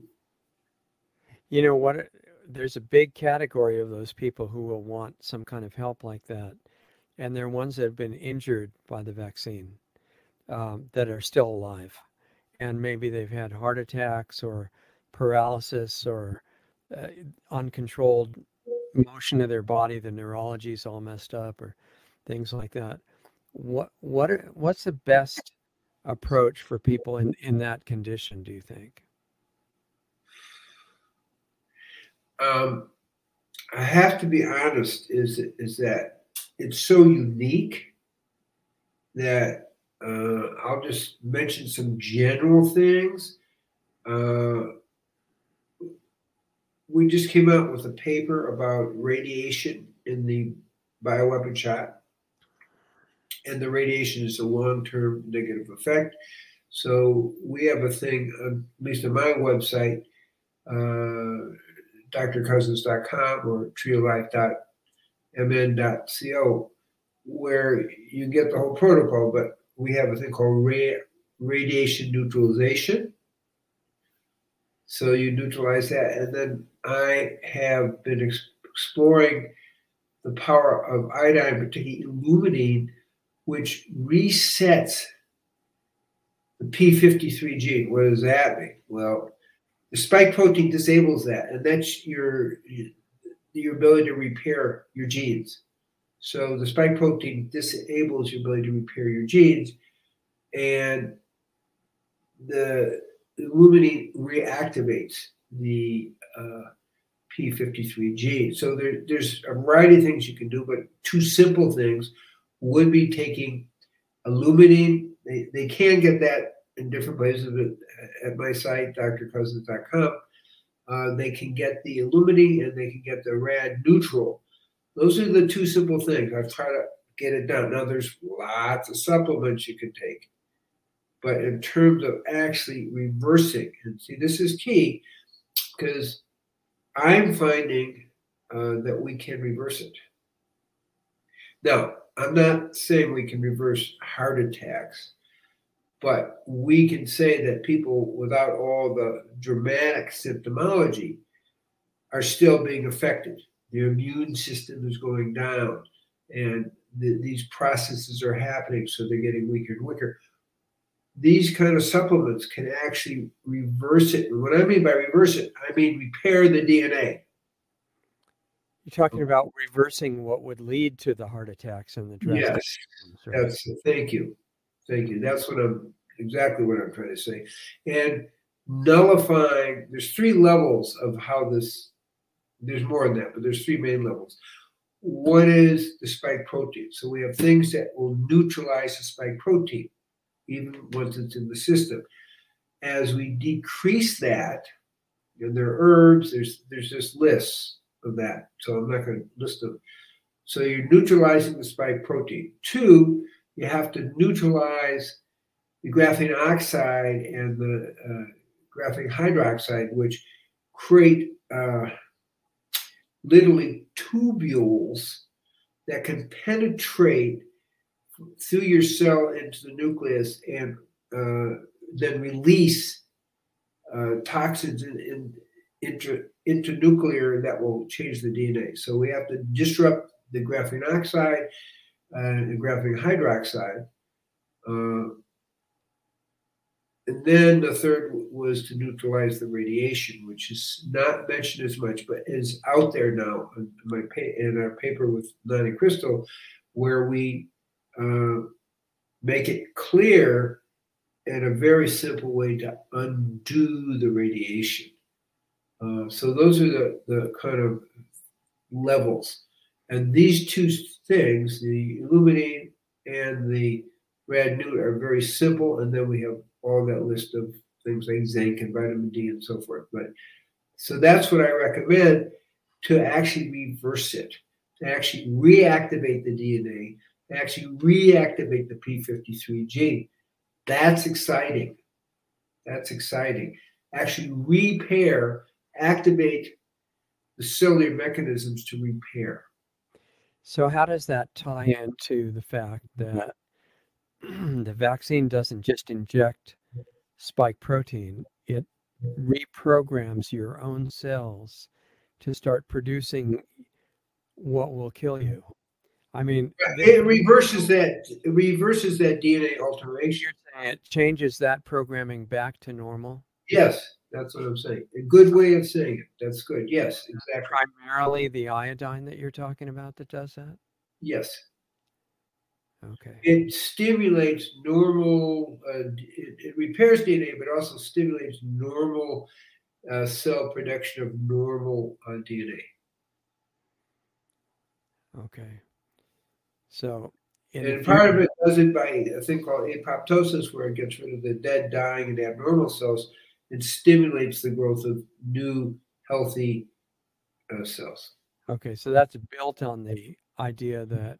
You know what? There's a big category of those people who will want some kind of help like that. And they're ones that have been injured by the vaccine, um, that are still alive. And maybe they've had heart attacks or paralysis or uh, uncontrolled motion of their body. The neurology is all messed up or things like that. What what are, what's the best approach for people in, in that condition, do you think? Um, I have to be honest, is, is that it's so unique that uh, I'll just mention some general things. Uh, we just came out with a paper about radiation in the bioweapon shot. And the radiation is a long-term negative effect. So we have a thing, uh, at least on my website, uh, D R cousins dot com or tree of life dot m n dot co, where you get the whole protocol, but we have a thing called ra radiation neutralization. So you neutralize that. And then I have been ex exploring the power of iodine, particularly illuminine, which resets the P fifty-three gene. What does that mean? Well, the spike protein disables that, and that's your, your ability to repair your genes. So the spike protein disables your ability to repair your genes, and the illuminine reactivates the uh, P fifty-three gene. So there, there's a variety of things you can do, but two simple things would be taking illuminine. They, they can get that in different places, but at my site, D R cousins dot com, uh, they can get the illuminine and they can get the rad neutral. Those are the two simple things. I've tried to get it done. Now, there's lots of supplements you can take, but in terms of actually reversing, and see, this is key, because I'm finding uh, that we can reverse it. Now, I'm not saying we can reverse heart attacks, but we can say that people without all the dramatic symptomology are still being affected. Their immune system is going down, and the, these processes are happening, so they're getting weaker and weaker. These kind of supplements can actually reverse it. And what I mean by reverse it, I mean repair the D N A. You're talking about reversing what would lead to the heart attacks and the drastic Yes, symptoms, right? that's thank you, thank you. That's what I'm exactly what I'm trying to say. And nullifying. There's three levels of how this. There's more than that, but there's three main levels. One is the spike protein. So we have things that will neutralize the spike protein, even once it's in the system. As we decrease that, you know, there are herbs. There's there's just lists of that. So I'm not going to list them. So you're neutralizing the spike protein. Two, you have to neutralize the graphene oxide and the uh, graphene hydroxide, which create uh, literally tubules that can penetrate through your cell into the nucleus and uh, then release uh, toxins in, in, into, into nuclear that will change the D N A. So we have to disrupt the graphene oxide uh, and the graphene hydroxide. Uh, and then the third was to neutralize the radiation, which is not mentioned as much, but is out there now in, my pa- in our paper with Lonnie Crystal, where we uh, make it clear in a very simple way to undo the radiation. Uh, so those are the, the kind of levels. And these two things, the illuminine and the rad newt, are very simple. And then we have all that list of things like zinc and vitamin D and so forth. But so that's what I recommend, to actually reverse it, to actually reactivate the D N A, to actually reactivate the P fifty-three gene. That's exciting. That's exciting. Actually repair, activate the cellular mechanisms to repair. So how does that tie into the fact that the vaccine doesn't just inject spike protein, it reprograms your own cells to start producing what will kill you? I mean, it reverses that. It reverses that D N A alteration. It changes that programming back to normal. Yes, that's what I'm saying. A good way of saying it. That's good. Yes, exactly. Primarily the iodine that you're talking about that does that? Yes. Okay. It stimulates normal, uh, it, it repairs D N A, but also stimulates normal uh, cell production of normal uh, D N A. Okay. So, and part of it does it by a thing called apoptosis, where it gets rid of the dead, dying, and abnormal cells. It stimulates the growth of new, healthy uh, cells. Okay, so that's built on the idea that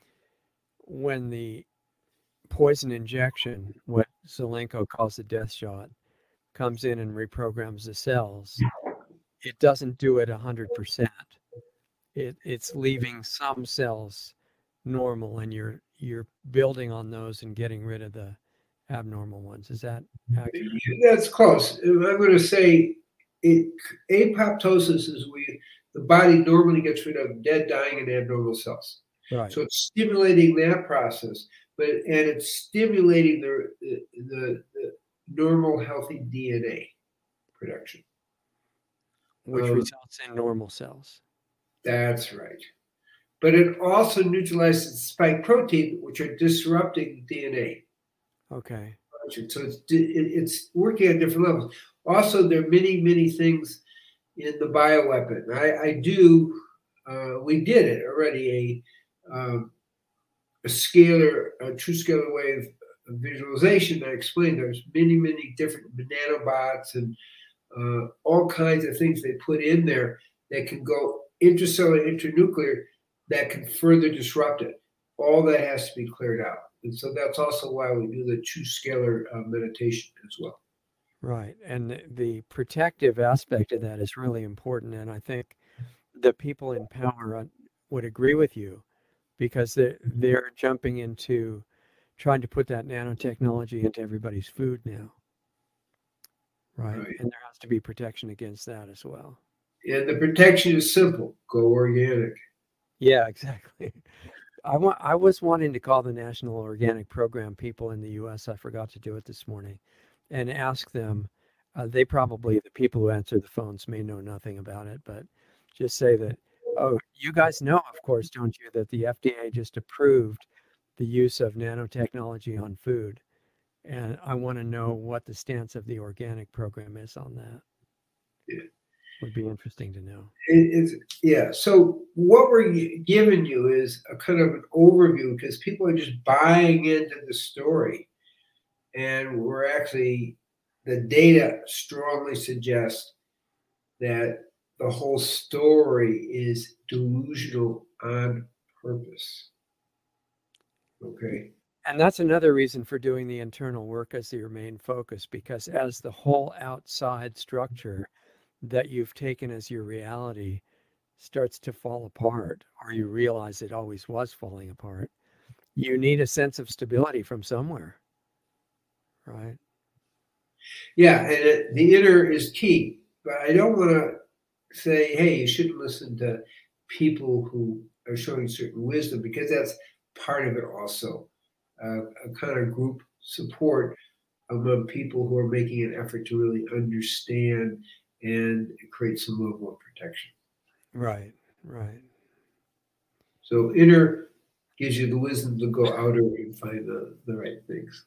when the poison injection, what Zelenko calls the death shot, comes in and reprograms the cells, it doesn't do it one hundred percent. It, it's leaving some cells normal, and you're you're building on those and getting rid of the abnormal ones. Is that accurate? That's close. I'm going to say it, apoptosis is we the body normally gets rid of dead, dying, and abnormal cells. Right. So it's stimulating that process, but and it's stimulating the the, the, the normal, healthy D N A production, which um, results in normal cells. That's right. But it also neutralizes spike protein, which are disrupting D N A. Okay. So it's it's working at different levels. Also, there are many, many things in the bioweapon. I, I do, uh, we did it already, a, um, a scalar, a true scalar wave visualization. I explained there's many, many different nanobots and uh, all kinds of things they put in there that can go intracellular, internuclear, that can further disrupt it. All that has to be cleared out. And so that's also why we do the true scalar uh, meditation as well. Right. And the, the protective aspect of that is really important. And I think the people in power would agree with you, because they're, they're jumping into trying to put that nanotechnology into everybody's food now. Right? Right. And there has to be protection against that as well. And the protection is simple. Go organic. Yeah, exactly. I want. I was wanting to call the National Organic Program people in the U S. I forgot to do it this morning, and ask them. Uh, they probably, the people who answer the phones, may know nothing about it, but just say that Oh, you guys know, of course, don't you, that the F D A just approved the use of nanotechnology on food. And I want to know what the stance of the organic program is on that. Yeah. Would be interesting to know. It, it's yeah. So what we're gi- giving you is a kind of an overview because people are just buying into the story, and we're actually the data strongly suggests that the whole story is delusional on purpose. Okay. And that's another reason for doing the internal work as your main focus, because as the whole outside structure that you've taken as your reality starts to fall apart, or you realize it always was falling apart, you need a sense of stability from somewhere, right? Yeah, and it, the inner is key. But I don't want to say, hey, you shouldn't listen to people who are showing certain wisdom because that's part of it also. Uh, a kind of group support among people who are making an effort to really understand and create some level of protection. Right, right. So inner gives you the wisdom to go outer and find the, the right things.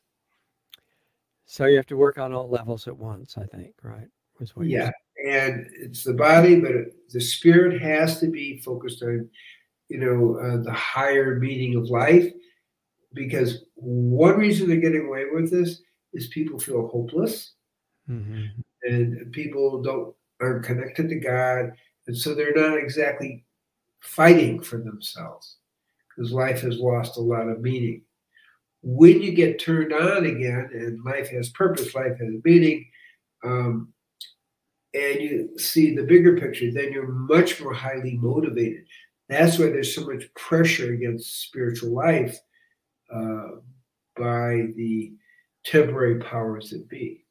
So you have to work on all levels at once, I think, right? Was what you're Yeah, saying. and it's the body, but it, the spirit has to be focused on, you know, uh, the higher meaning of life. Because one reason they're getting away with this is people feel hopeless, Mm-hmm. and people don't aren't connected to God, and so they're not exactly fighting for themselves because life has lost a lot of meaning. When you get turned on again, and life has purpose, life has meaning. Um, and you see the bigger picture, then you're much more highly motivated. That's why there's so much pressure against spiritual life uh, by the temporary powers that be.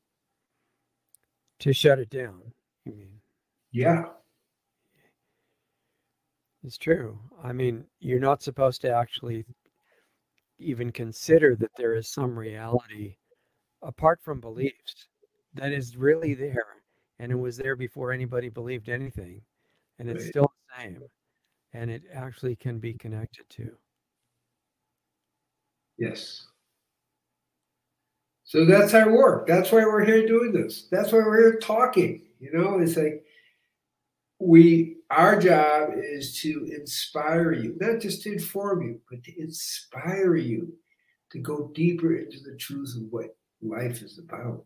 To shut it down, you mean? Yeah, It's true. I mean, you're not supposed to actually even consider that there is some reality apart from beliefs that is really there. And it was there before anybody believed anything. And it's right. still the same. And it actually can be connected to. Yes. So that's our work. That's why we're here doing this. That's why we're here talking. You know, it's like we our job is to inspire you, not just to inform you, but to inspire you to go deeper into the truth of what life is about.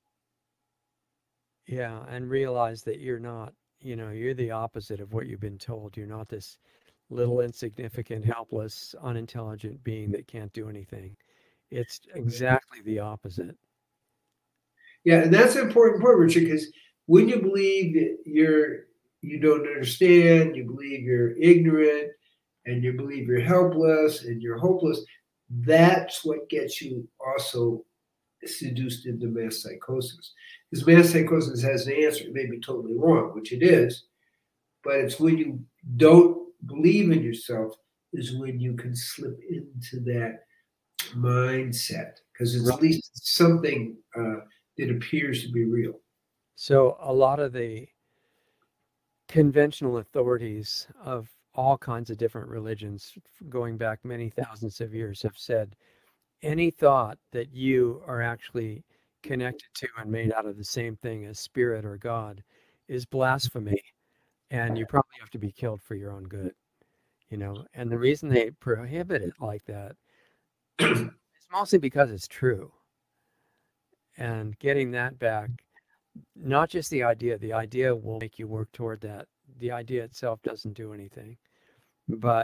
Yeah. And realize that you're not, you know, you're the opposite of what you've been told. You're not this little insignificant, helpless, unintelligent being that can't do anything. It's exactly the opposite. Yeah, and that's an important point, Richard, because when you believe that you're you don't understand, you believe you're ignorant, and you believe you're helpless and you're hopeless, that's what gets you also seduced into mass psychosis. Because mass psychosis has an answer. It may be totally wrong, which it is, but it's when you don't believe in yourself is when you can slip into that mindset because it's Right. at least something uh, that appears to be real. So a lot of the conventional authorities of all kinds of different religions going back many thousands of years have said any thought that you are actually connected to and made out of the same thing as spirit or God is blasphemy, and you probably have to be killed for your own good, you know. And the reason they prohibit it like that is mostly because it's true. And getting that back, not just the idea, the idea will make you work toward that. The idea itself doesn't do anything, but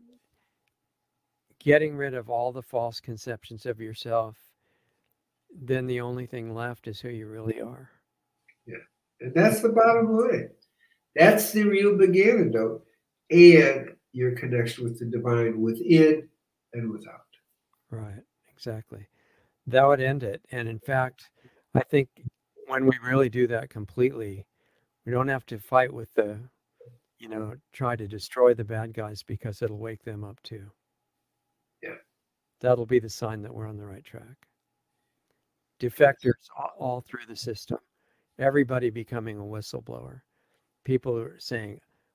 getting rid of all the false conceptions of yourself, then the only thing left is who you really are. Yeah. And that's the bottom line. That's the real big antidote. And your connection with the divine within and without. Right, exactly. That would end it. And in fact, I think when we really do that completely, we don't have to fight with the, you know, try to destroy the bad guys because it'll wake them up too. Yeah. That'll be the sign that we're on the right track. Yes. Defectors all, all through the system, everybody becoming a whistleblower. People are saying,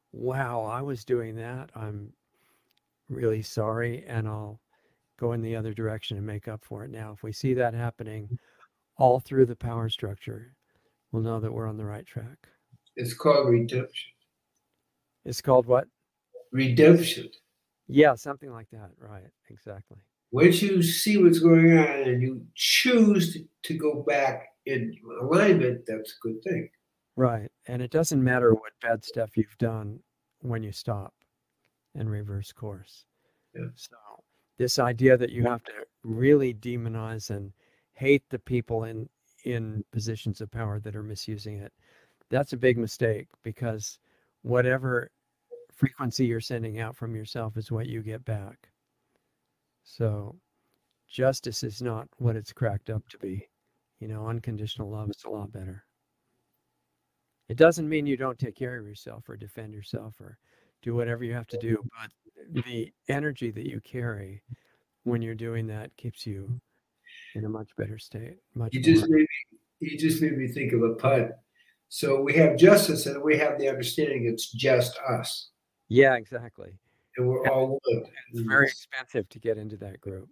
wow, I was doing that. I'm really sorry, and I'll go in the other direction and make up for it now. If we see that happening all through the power structure, we'll know that we're on the right track. It's called redemption. It's called what? Redemption. Yeah, something like that. Right, exactly. Once you see what's going on and you choose to, to go back in alignment, that's a good thing. Right. And it doesn't matter what bad stuff you've done when you stop and reverse course. Yeah. So, this idea that you have to really demonize and hate the people in in positions of power that are misusing it, that's a big mistake, because whatever frequency you're sending out from yourself is what you get back. So, justice is not what it's cracked up to be. You know, unconditional love is a lot better. It doesn't mean you don't take care of yourself or defend yourself or do whatever you have to do, but the energy that you carry when you're doing that keeps you in a much better state, much You more. just made me, you just made me think of a pun. So we have justice and we have the understanding it's just us. Yeah, exactly. And we're And all one. it's very expensive to get into that group.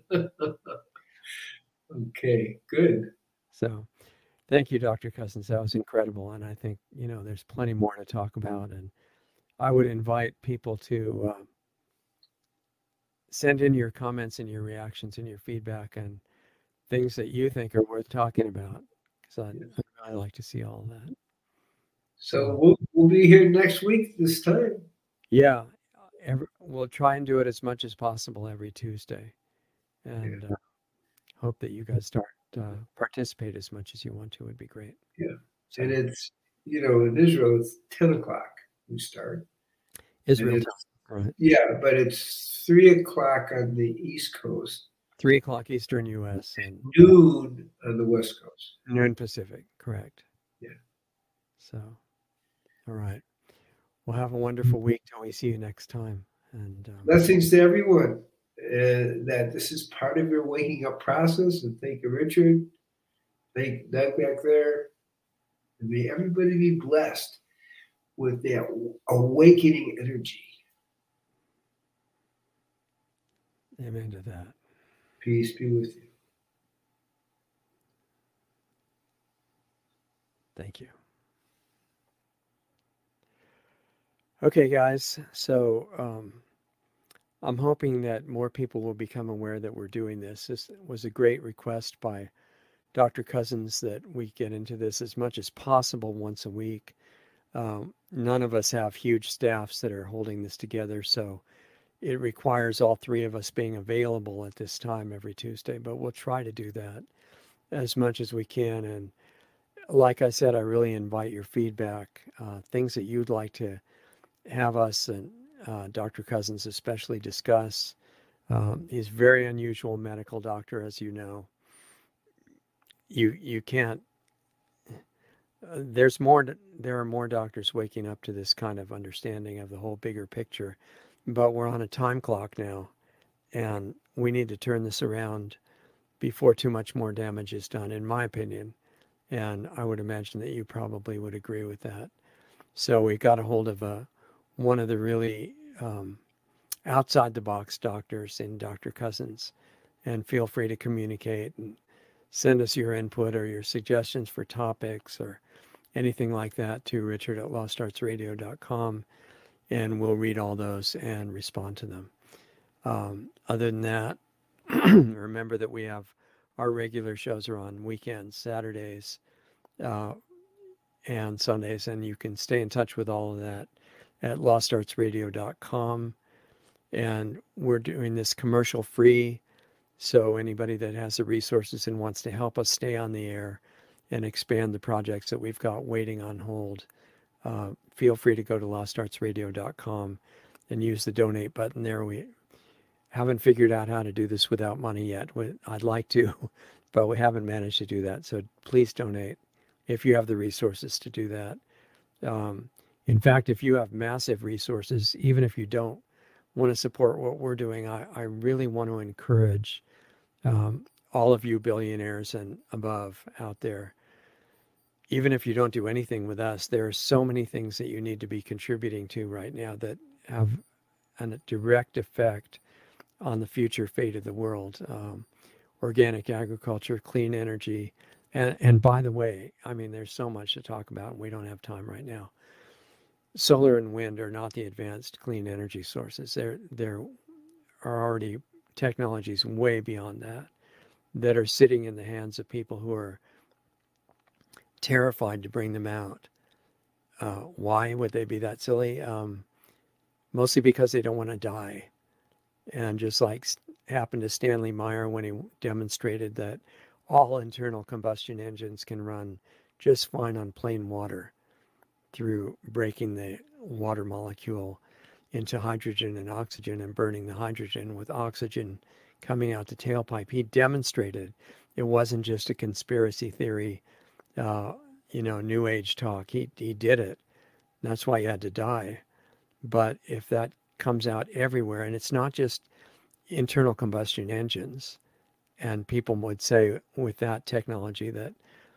Okay, good. So thank you, Doctor Cousins. That was incredible. And I think, you know, there's plenty more to talk about. And I would invite people to uh, send in your comments and your reactions and your feedback and things that you think are worth talking about, because I'd, I'd really like to see all of that. So we'll, we'll be here next week this time. Yeah, every, we'll try and do it as much as possible every Tuesday, and Yeah. uh, hope that you guys start uh, participate as much as you want to. Would be great. Yeah, So, and it's, you know, in Israel it's ten o'clock we start. Israel And time, it's- right? Yeah, but it's three o'clock on the East Coast, Three o'clock Eastern U S and noon on the West Coast. noon Pacific. Correct. Yeah. So, all right. Well, have a wonderful week till we see you next time. And um, Blessings to everyone. Uh, that this is part of your waking up process. And thank you, Richard. Thank Doug back there. And may everybody be blessed with that awakening energy. amen to that. Peace be with you. Thank you. Okay, guys. So um, I'm hoping that more people will become aware that we're doing this. This was a great request by Doctor Cousins that we get into this as much as possible once a week. Um, none of us have huge staffs that are holding this together, so it requires all three of us being available at this time every Tuesday, but we'll try to do that as much as we can. And like I said, I really invite your feedback, uh, things that you'd like to have us and uh, Doctor Cousins especially discuss. Um, he's a very unusual medical doctor, as you know. You you can't. Uh, there's more. There are more doctors waking up to this kind of understanding of the whole bigger picture, but we're on a time clock now, and we need to turn this around before too much more damage is done, in my opinion. And I would imagine that you probably would agree with that. So we got a hold of a one of the really um, outside the box doctors in Doctor Cousins, and feel free to communicate and send us your input or your suggestions for topics or anything like that to richard at lost arts radio dot com, and we'll read all those and respond to them. Um, other than that, remember that we have our regular shows are on weekends, Saturdays, uh, and Sundays, and you can stay in touch with all of that at lost arts radio dot com. And we're doing this commercial free, so anybody that has the resources and wants to help us stay on the air and expand the projects that we've got waiting on hold, uh, feel free to go to lost arts radio dot com and use the donate button there. We haven't figured out how to do this without money yet. I'd like to, but we haven't managed to do that. So please donate if you have the resources to do that. Um, in fact, if you have massive resources, even if you don't want to support what we're doing, I, I really want to encourage um, all of you billionaires and above out there. even if you don't do anything with us, there are so many things that you need to be contributing to right now that have a direct effect on the future fate of the world. Um, organic agriculture, clean energy. And, and by the way, I mean, there's so much to talk about, and we don't have time right now. Solar and wind are not the advanced clean energy sources. There, there are already technologies way beyond that that are sitting in the hands of people who are terrified to bring them out. Uh, why would they be that silly? Um, mostly because they don't want to die. And just like happened to Stanley Meyer when he demonstrated that all internal combustion engines can run just fine on plain water through breaking the water molecule into hydrogen and oxygen and burning the hydrogen with oxygen coming out the tailpipe. He demonstrated it wasn't just a conspiracy theory, uh, you know, new age talk. He, he did it. That's why he had to die. But if that comes out everywhere, and it's not just internal combustion engines, and people would say with that technology that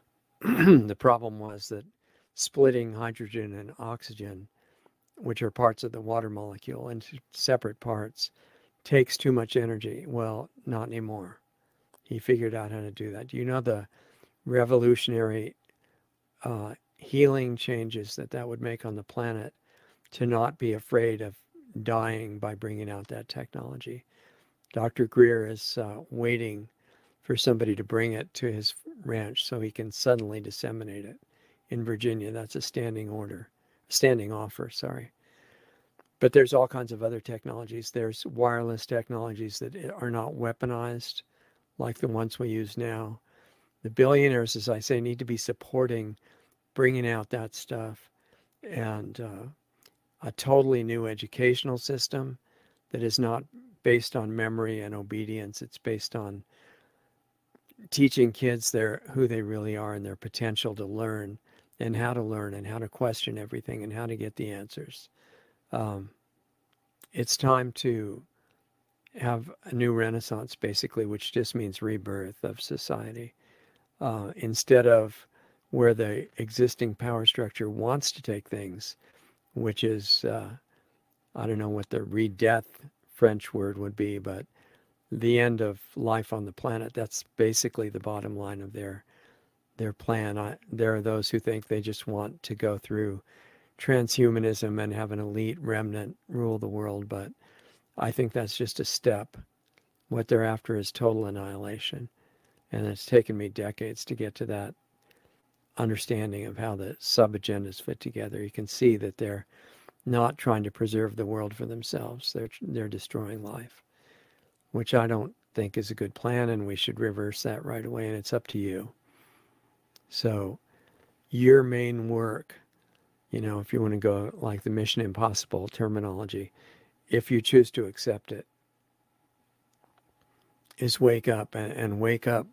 the problem was that splitting hydrogen and oxygen, which are parts of the water molecule, into separate parts, takes too much energy. Well, not anymore. He figured out how to do that. Do you know the revolutionary uh, healing changes that that would make on the planet to not be afraid of dying by bringing out that technology? Doctor Greer is uh, waiting for somebody to bring it to his ranch so he can suddenly disseminate it in Virginia. That's a standing order, standing offer, sorry. But there's all kinds of other technologies. There's wireless technologies that are not weaponized like the ones we use now. The billionaires, as I say, need to be supporting bringing out that stuff, and uh, a totally new educational system that is not based on memory and obedience. It's based on teaching kids their who they really are and their potential to learn and how to learn and how to question everything and how to get the answers. Um, it's time to have a new renaissance, basically, which just means rebirth of society. Uh, instead of where the existing power structure wants to take things, which is, uh, I don't know what the re-death French word would be, but the end of life on the planet. That's basically the bottom line of their their plan. I, there are those who think they just want to go through transhumanism and have an elite remnant rule the world, but I think that's just a step. What they're after is total annihilation. And it's taken me decades to get to that understanding of how the sub-agendas fit together. You can see that they're not trying to preserve the world for themselves. They're they're destroying life, which I don't think is a good plan, and we should reverse that right away, and it's up to you. So your main work, you know, if you want to go like the Mission Impossible terminology, if you choose to accept it, is wake up. And, and wake up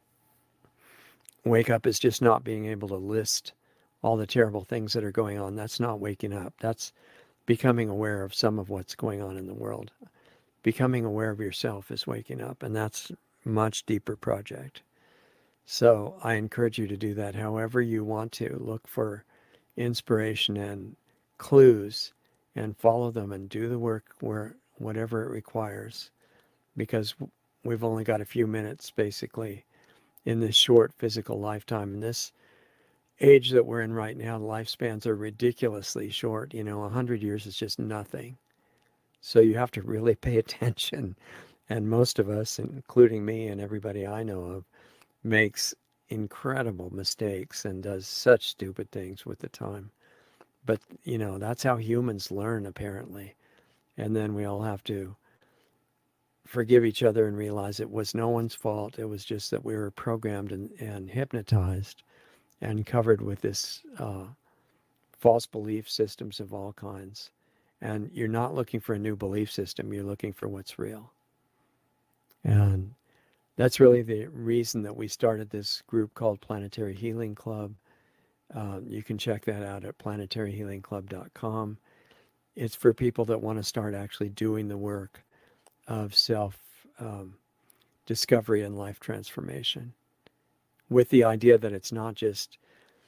wake up is just not being able to list all the terrible things that are going on. That's not waking up. That's becoming aware of some of what's going on in the world. Becoming aware of yourself is waking up, and that's a much deeper project. So I encourage you to do that however you want to. Look for inspiration and clues and follow them and do the work where whatever it requires, because we've only got a few minutes basically in this short physical lifetime. In this age that we're in right now, the lifespans are ridiculously short. You know, a hundred years is just nothing. So you have to really pay attention. And most of us, including me and everybody I know of, makes incredible mistakes and does such stupid things with the time. But, you know, that's how humans learn, apparently. And then we all have to forgive each other and realize it was no one's fault. It was just that we were programmed and, and hypnotized and covered with this uh, false belief systems of all kinds. And you're not looking for a new belief system. You're looking for what's real. And that's really the reason that we started this group called Planetary Healing Club. Um, you can check that out at planetary healing club dot com. It's for people that want to start actually doing the work of self um, discovery and life transformation, with the idea that it's not just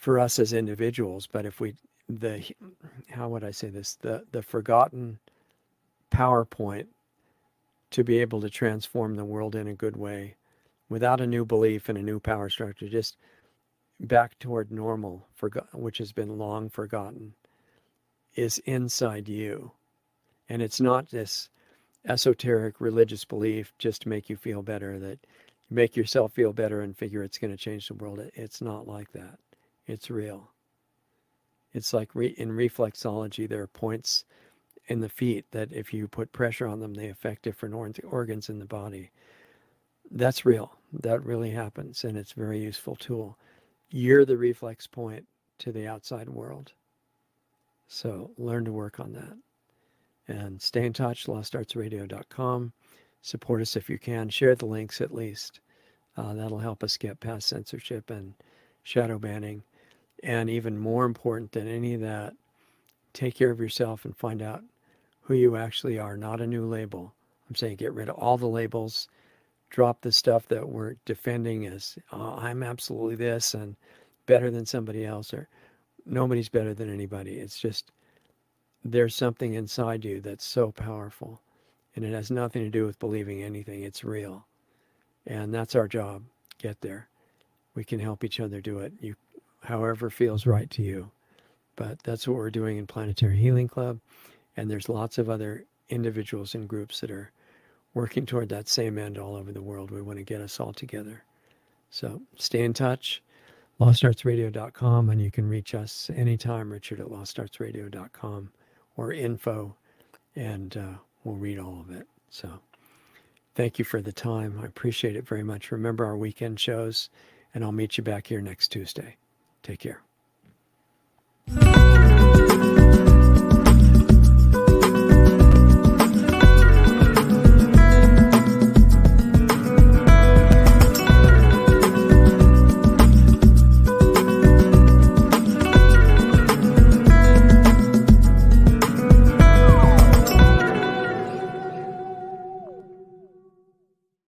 for us as individuals. But if we, the, how would I say this, the, the forgotten PowerPoint to be able to transform the world in a good way without a new belief and a new power structure, just back toward normal, forgot, which has been long forgotten, is inside you. And it's not this esoteric religious belief just to make you feel better, that you make yourself feel better and figure it's going to change the world. It's not like that. It's real. It's like re- in reflexology, there are points in the feet that if you put pressure on them, they affect different or- organs in the body. That's real. That really happens, and it's a very useful tool. You're the reflex point to the outside world. So learn to work on that. And stay in touch, lost arts radio dot com. Support us if you can. Share the links at least. Uh, that'll help us get past censorship and shadow banning. And even more important than any of that, take care of yourself and find out who you actually are, not a new label. I'm saying get rid of all the labels. Drop the stuff that we're defending as uh, I'm absolutely this and better than somebody else, or nobody's better than anybody. It's just there's something inside you that's so powerful, and it has nothing to do with believing anything. It's real, and that's our job. Get there. We can help each other do it. You, however feels right to you. But that's what we're doing in Planetary Healing Club, and there's lots of other individuals and groups that are working toward that same end all over the world. We want to get us all together. So stay in touch, lost arts radio dot com, and you can reach us anytime, Richard at lost arts radio dot com, or info, and uh, we'll read all of it. So thank you for the time. I appreciate it very much. Remember our weekend shows, and I'll meet you back here next Tuesday. Take care.